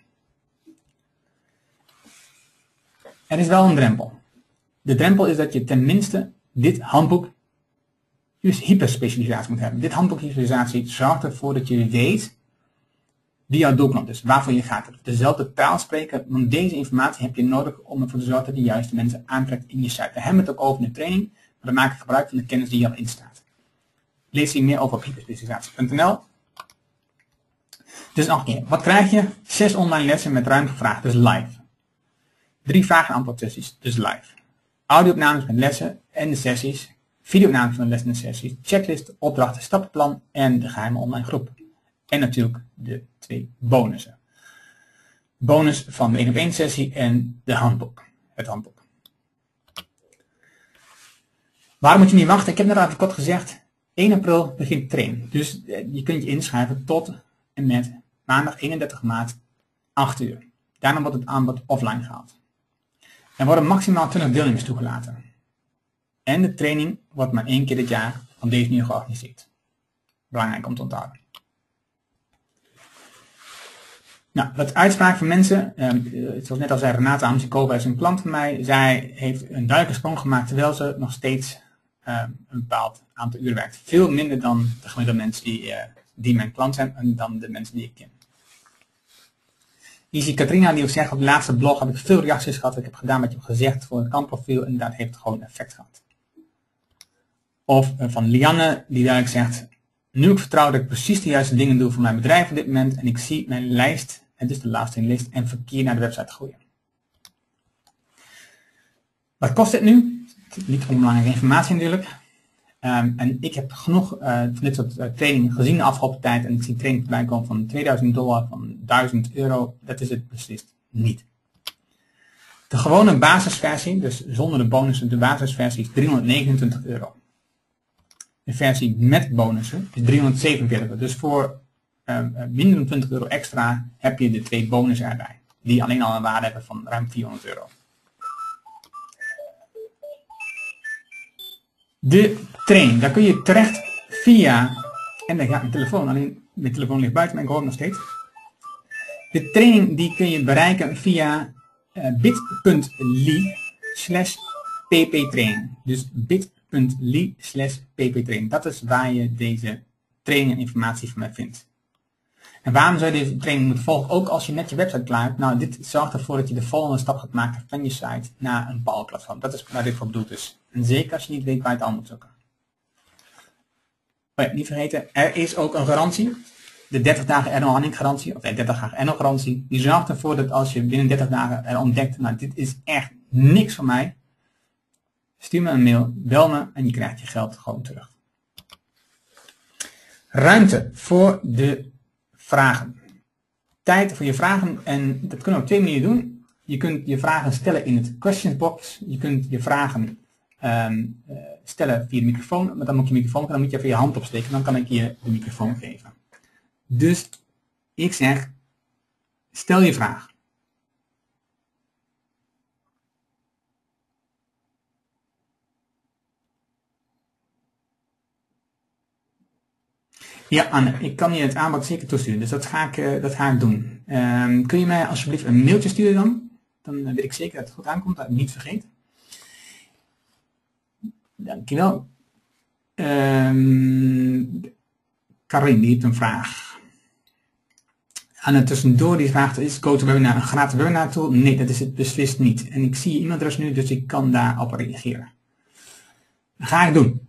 Er is wel een drempel. De drempel is dat je tenminste dit handboek hyperspecialisatie moet hebben. Dit handboek hyperspecialisatie zorgt ervoor dat je weet wie jouw doelklant is, waarvoor je gaat. Dezelfde taal spreken, want deze informatie heb je nodig om ervoor te zorgen dat je de juiste mensen aantrekt in je site. We hebben het ook over in de training, maar we maken gebruik van de kennis die al in staat. Lees hier meer over op hyperspecialisatie.nl. Dus nog een keer, wat krijg je? 6 online lessen met ruim gevraagd, dus live. 3 vragen en antwoord sessies, dus live. Audio-opnames met lessen en de sessies. Video-opnames van de lessen en de sessies. Checklist, opdrachten, stappenplan en de geheime online groep. En natuurlijk de 2 bonussen. Bonus van de 1-op-1 sessie en de handboek. Het handboek. Waarom moet je niet wachten? Ik heb net al even kort gezegd. 1 april begint training. Dus je kunt je inschrijven tot en met maandag 31 maart 8 uur. Daarna wordt het aanbod offline gehaald. Er worden maximaal 20 deelnemers toegelaten. En de training wordt maar 1 keer dit jaar op deze manier georganiseerd. Belangrijk om te onthouden. Nou, wat uitspraak van mensen, zoals net al zei, Renate Amsikova is een klant van mij. Zij heeft een duidelijke sprong gemaakt terwijl ze nog steeds een bepaald aantal uren werkt. Veel minder dan de gemiddelde mensen die mijn klant zijn en dan de mensen die ik ken. Hier zie Katrina die ook zegt, op de laatste blog heb ik veel reacties gehad. Ik heb gedaan wat je hebt gezegd voor het klantprofiel en dat heeft gewoon effect gehad. Of van Lianne die duidelijk zegt, nu ik vertrouw dat ik precies de juiste dingen doe voor mijn bedrijf op dit moment en ik zie mijn lijst, het is de laatste lijst en verkeer naar de website groeien. Wat kost dit nu? Niet onbelangrijke informatie natuurlijk. En ik heb genoeg van dit soort trainingen gezien de afgelopen tijd en ik zie trainingen bij komen van $2000, van €1000. Dat is het beslist niet. De gewone basisversie, dus zonder de bonussen, de basisversie is €329. De versie met bonussen is €347. Dus voor minder dan 20 euro extra heb je de 2 bonussen erbij. Die alleen al een waarde hebben van ruim 400 euro. De training, daar kun je terecht via, en dan gaat mijn telefoon, alleen mijn telefoon ligt buiten, maar ik hoor hem nog steeds. De training die kun je bereiken via bit.ly/pptraining. Dus bit.ly/pptraining. Dat is waar je deze training en informatie van mij vindt. En waarom zou je deze training moeten volgen? Ook als je net je website klaar hebt. Nou, dit zorgt ervoor dat je de volgende stap gaat maken van je site naar een Power Platform. Dat is waar dit voor bedoeld is. En zeker als je niet weet waar je het al moet zoeken. Oh ja, niet vergeten, er is ook een garantie. De 30 dagen Erno Haning garantie, of de 30 dagen Erno garantie. Die zorgt ervoor dat als je binnen 30 dagen er ontdekt, nou dit is echt niks voor mij. Stuur me een mail, bel me en je krijgt je geld gewoon terug. Ruimte voor de vragen. Tijd voor je vragen en dat kunnen we op 2 manieren doen. Je kunt je vragen stellen in het question box. Je kunt je vragen stellen via de microfoon, maar dan moet je microfoon, dan moet je even je hand opsteken, dan kan ik je de microfoon geven. Dus ik zeg, stel je vraag. Ja, Anne, ik kan je het aanbod zeker toesturen, dus dat ga ik doen. Kun je mij alsjeblieft een mailtje sturen dan? Dan weet ik zeker dat het goed aankomt, dat ik het niet vergeet. Dankjewel. Karin, die heeft een vraag. Anne, tussendoor die vraagt, is GoToWebinar een gratis webinar tool? Nee, dat is het beslist niet. En ik zie je e-mailadres nu, dus ik kan daarop reageren. Dat ga ik doen.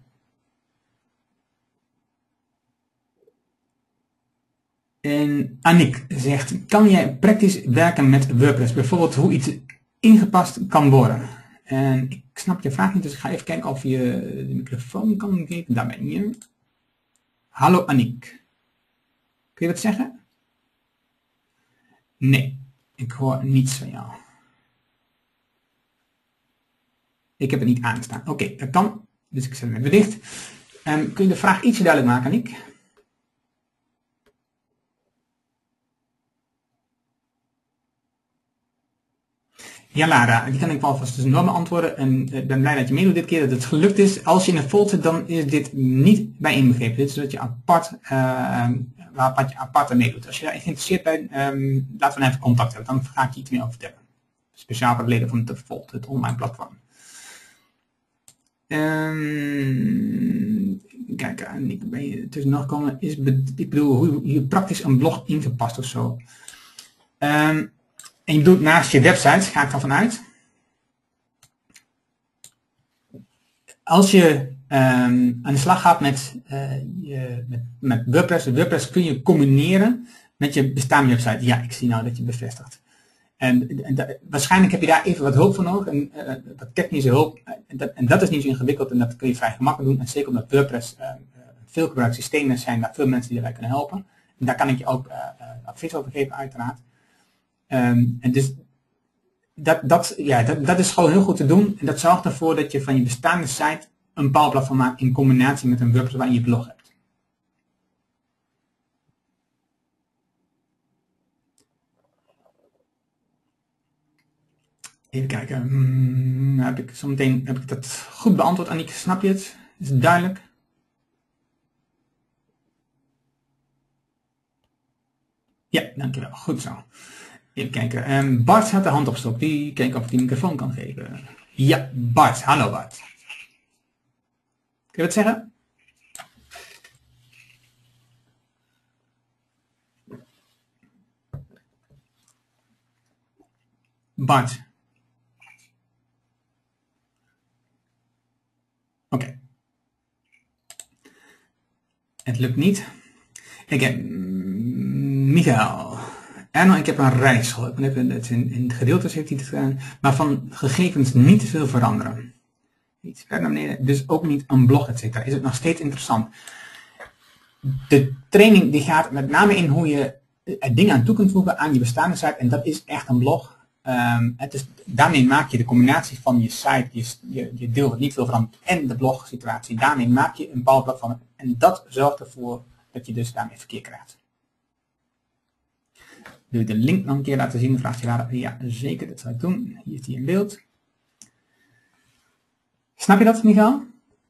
En Annick zegt, kan jij praktisch werken met WordPress? Bijvoorbeeld hoe iets ingepast kan worden. En ik snap je vraag niet, dus ik ga even kijken of je de microfoon kan geven. Daar ben je. Hallo Annick. Kun je wat zeggen? Nee, ik hoor niets van jou. Ik heb het niet aanstaan. Oké, dat kan. Dus ik zet hem even dicht. Kun je de vraag ietsje duidelijk maken, Annick? Ja, Lara, die kan ik wel vast tussendoor beantwoorden. En ik ben blij dat je meedoet dit keer, dat het gelukt is. Als je in een fold zit, dan is dit niet bij inbegrepen. Dit is dat je apart meedoet. Als je daar geïnteresseerd bent, laten we dan even contact hebben. Dan ga ik je iets meer over vertellen. Speciaal voor de leden van de Volt, het online platform. Kijk, ik ben je tussendoor gekomen. Ik bedoel, hoe je praktisch een blog ingepast of zo. En je doet naast je website, ga ik ervan uit. Als je aan de slag gaat met WordPress, WordPress kun je combineren met je bestaande website. Ja, ik zie nou dat je bevestigt. Waarschijnlijk heb je daar even wat hulp voor nodig, wat technische hulp. En dat is niet zo ingewikkeld en dat kun je vrij gemakkelijk doen. En zeker omdat WordPress veel gebruikt systemen zijn, daar veel mensen die daarbij kunnen helpen. En daar kan ik je ook advies over geven, uiteraard. En dus dat is gewoon heel goed te doen. En dat zorgt ervoor dat je van je bestaande site een Power Platform maakt in combinatie met een WordPress waarin je blog hebt. Even kijken. Heb ik dat goed beantwoord, Annick? Snap je het? Is het duidelijk? Ja, dankjewel. Goed zo. Even kijken. Bart had de hand opgestoken. Die kijkt of ik die microfoon kan geven. Ja, Bart. Hallo Bart. Kun je wat zeggen? Bart. Oké. Het lukt niet. Ik heb Michael. Erno, ik heb een rijschool. Ik ben even in gedeeltes heeft hij het gedaan. Maar van gegevens niet te veel veranderen. Iets verder naar beneden. Dus ook niet een blog, etc. Is het nog steeds interessant. De training die gaat met name in hoe je dingen aan toe kunt voegen aan je bestaande site. En dat is echt een blog. Daarmee maak je de combinatie van je site, je deel wat niet veel verandert en de blog situatie. Daarmee maak je een Power Platform. En dat zorgt ervoor dat je dus daarmee verkeer krijgt. Wil je de link nog een keer laten zien? Vraagt je daar. Ja, zeker, dat zal ik doen. Hier is die in beeld. Snap je dat, Michael?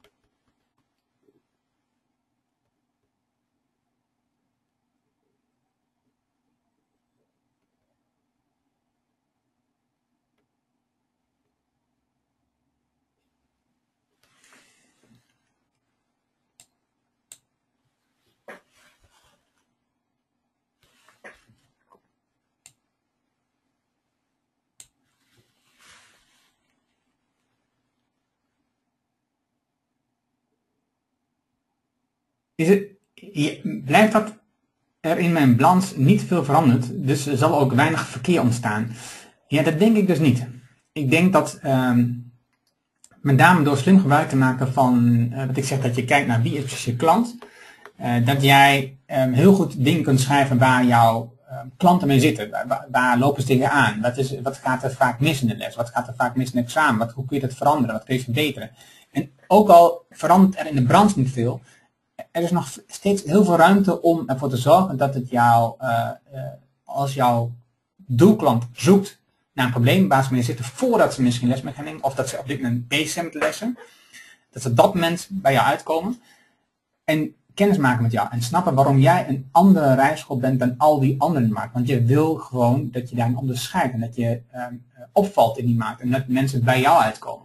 Blijft dat er in mijn balans niet veel veranderd, dus er zal ook weinig verkeer ontstaan? Ja, dat denk ik dus niet. Ik denk dat met name door slim gebruik te maken van wat ik zeg, dat je kijkt naar wie is precies je klant, dat jij heel goed dingen kunt schrijven waar jouw klanten mee zitten. Waar lopen ze tegenaan? Wat gaat er vaak mis in de les? Wat gaat er vaak mis in het examen? Hoe kun je dat veranderen? Wat kun je verbeteren? En ook al verandert er in de branche niet veel, er is nog steeds heel veel ruimte om ervoor te zorgen dat het als jouw doelklant zoekt naar een probleem waar ze mee zitten voordat ze misschien les mee gaan nemen, of dat ze op dit moment bezig zijn met de lessen, dat ze op dat moment bij jou uitkomen en kennis maken met jou en snappen waarom jij een andere rijschool bent dan al die anderen in de markt. Want je wil gewoon dat je daarin onderscheidt en dat je opvalt in die markt en dat mensen bij jou uitkomen.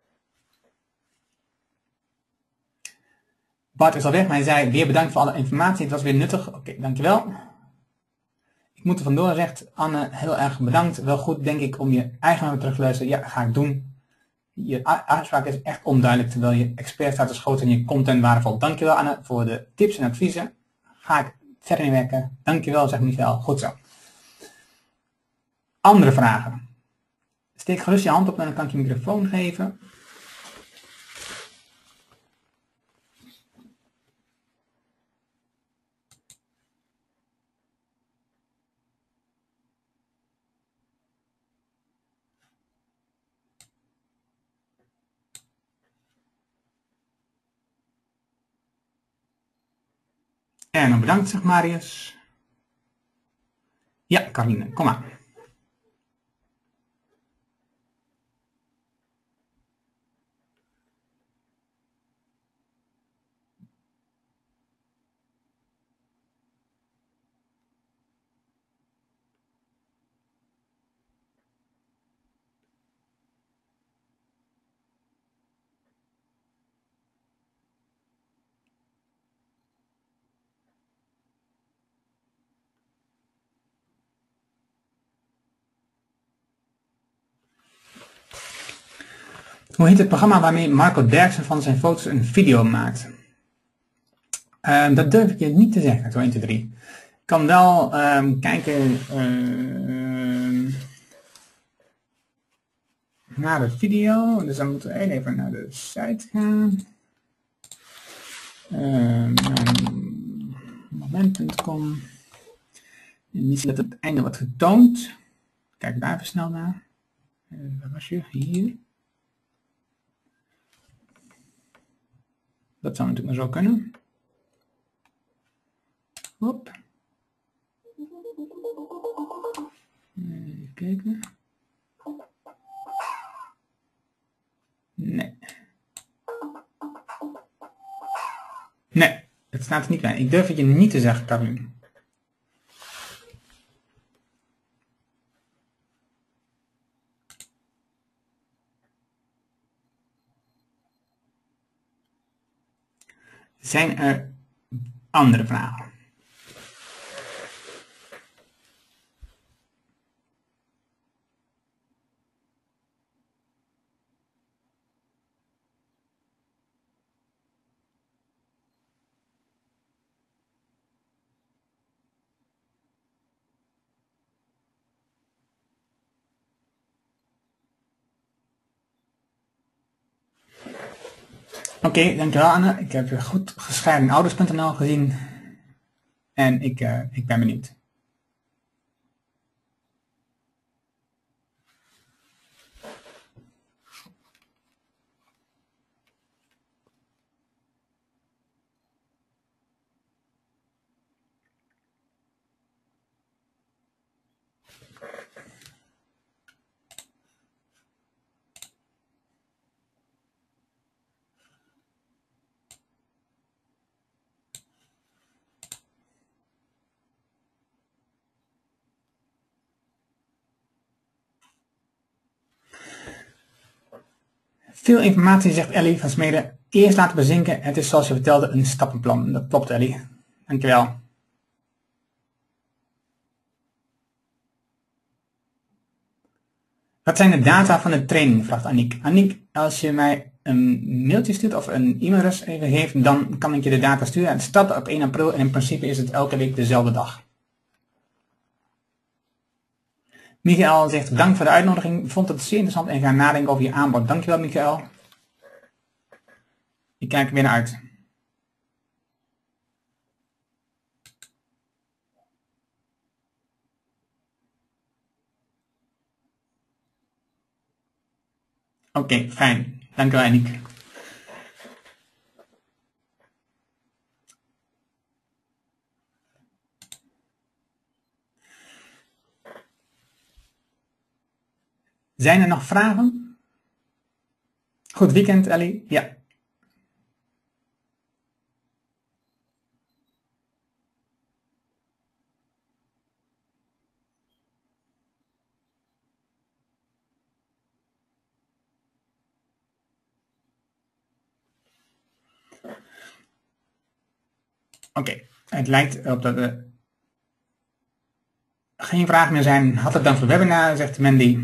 Bart is al weg, maar hij zei weer bedankt voor alle informatie. Het was weer nuttig. Oké, dankjewel. Ik moet er vandoor, zegt Anne, heel erg bedankt. Wel goed, denk ik, om je eigen nummer terug te luisteren. Ja, ga ik doen. Je uitspraak is echt onduidelijk, terwijl je expertstatus groot en je content waardevol. Dankjewel Anne voor de tips en adviezen. Ga ik verder in werken. Dankjewel, zegt Michael. Goed zo. Andere vragen? Steek gerust je hand op en dan kan ik je microfoon geven. En dan bedankt, zegt Marius. Ja, Caroline, kom maar. Hoe heet het programma waarmee Marco Derksen van zijn foto's een video maakt? Dat durf ik je niet te zeggen, zo 1, 2, 3. Ik kan wel kijken naar de video. Dus dan moeten we even naar de site gaan. Moment.com. En je ziet dat het einde wordt getoond. Kijk daar even snel naar. Waar was je? Hier. Dat zou natuurlijk maar zo kunnen. Hop. Even kijken. Nee. Nee, het staat er niet bij. Ik durf het je niet te zeggen, Caroline. Zijn er andere vragen? Oké, dankjewel Anne. Ik heb weer goed gescheiden ouders.nl gezien. En ik ben benieuwd. Veel informatie, zegt Ellie van Smeden. Eerst laten bezinken. Het is zoals je vertelde een stappenplan. Dat klopt, Ellie. Dankjewel. Wat zijn de data van de training? Vraagt Aniek. Aniek, als je mij een mailtje stuurt of een e-mailadres even geeft, dan kan ik je de data sturen. Het start op 1 april en in principe is het elke week dezelfde dag. Michael zegt, dank voor de uitnodiging. Vond het zeer interessant en ga nadenken over je aanbod. Dankjewel, Michael. Ik kijk er weer naar uit. Oké, fijn. Dankjewel, Aniek. Zijn er nog vragen? Goed weekend, Ellie. Ja. Oké, het lijkt erop dat er geen vragen meer zijn. Hartelijk dank voor het webinar, zegt Mandy.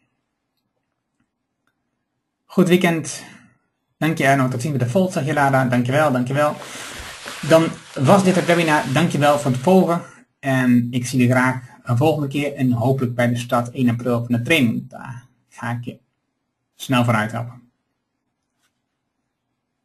Goed weekend. Dank je Arno. Tot ziens bij de volgende, zegt Jelada. Dankjewel, dankjewel. Dan was dit het webinar. Dankjewel voor het volgen. En ik zie je graag een volgende keer. En hopelijk bij de start 1 april van de training. Daar ga ik je snel vooruit helpen.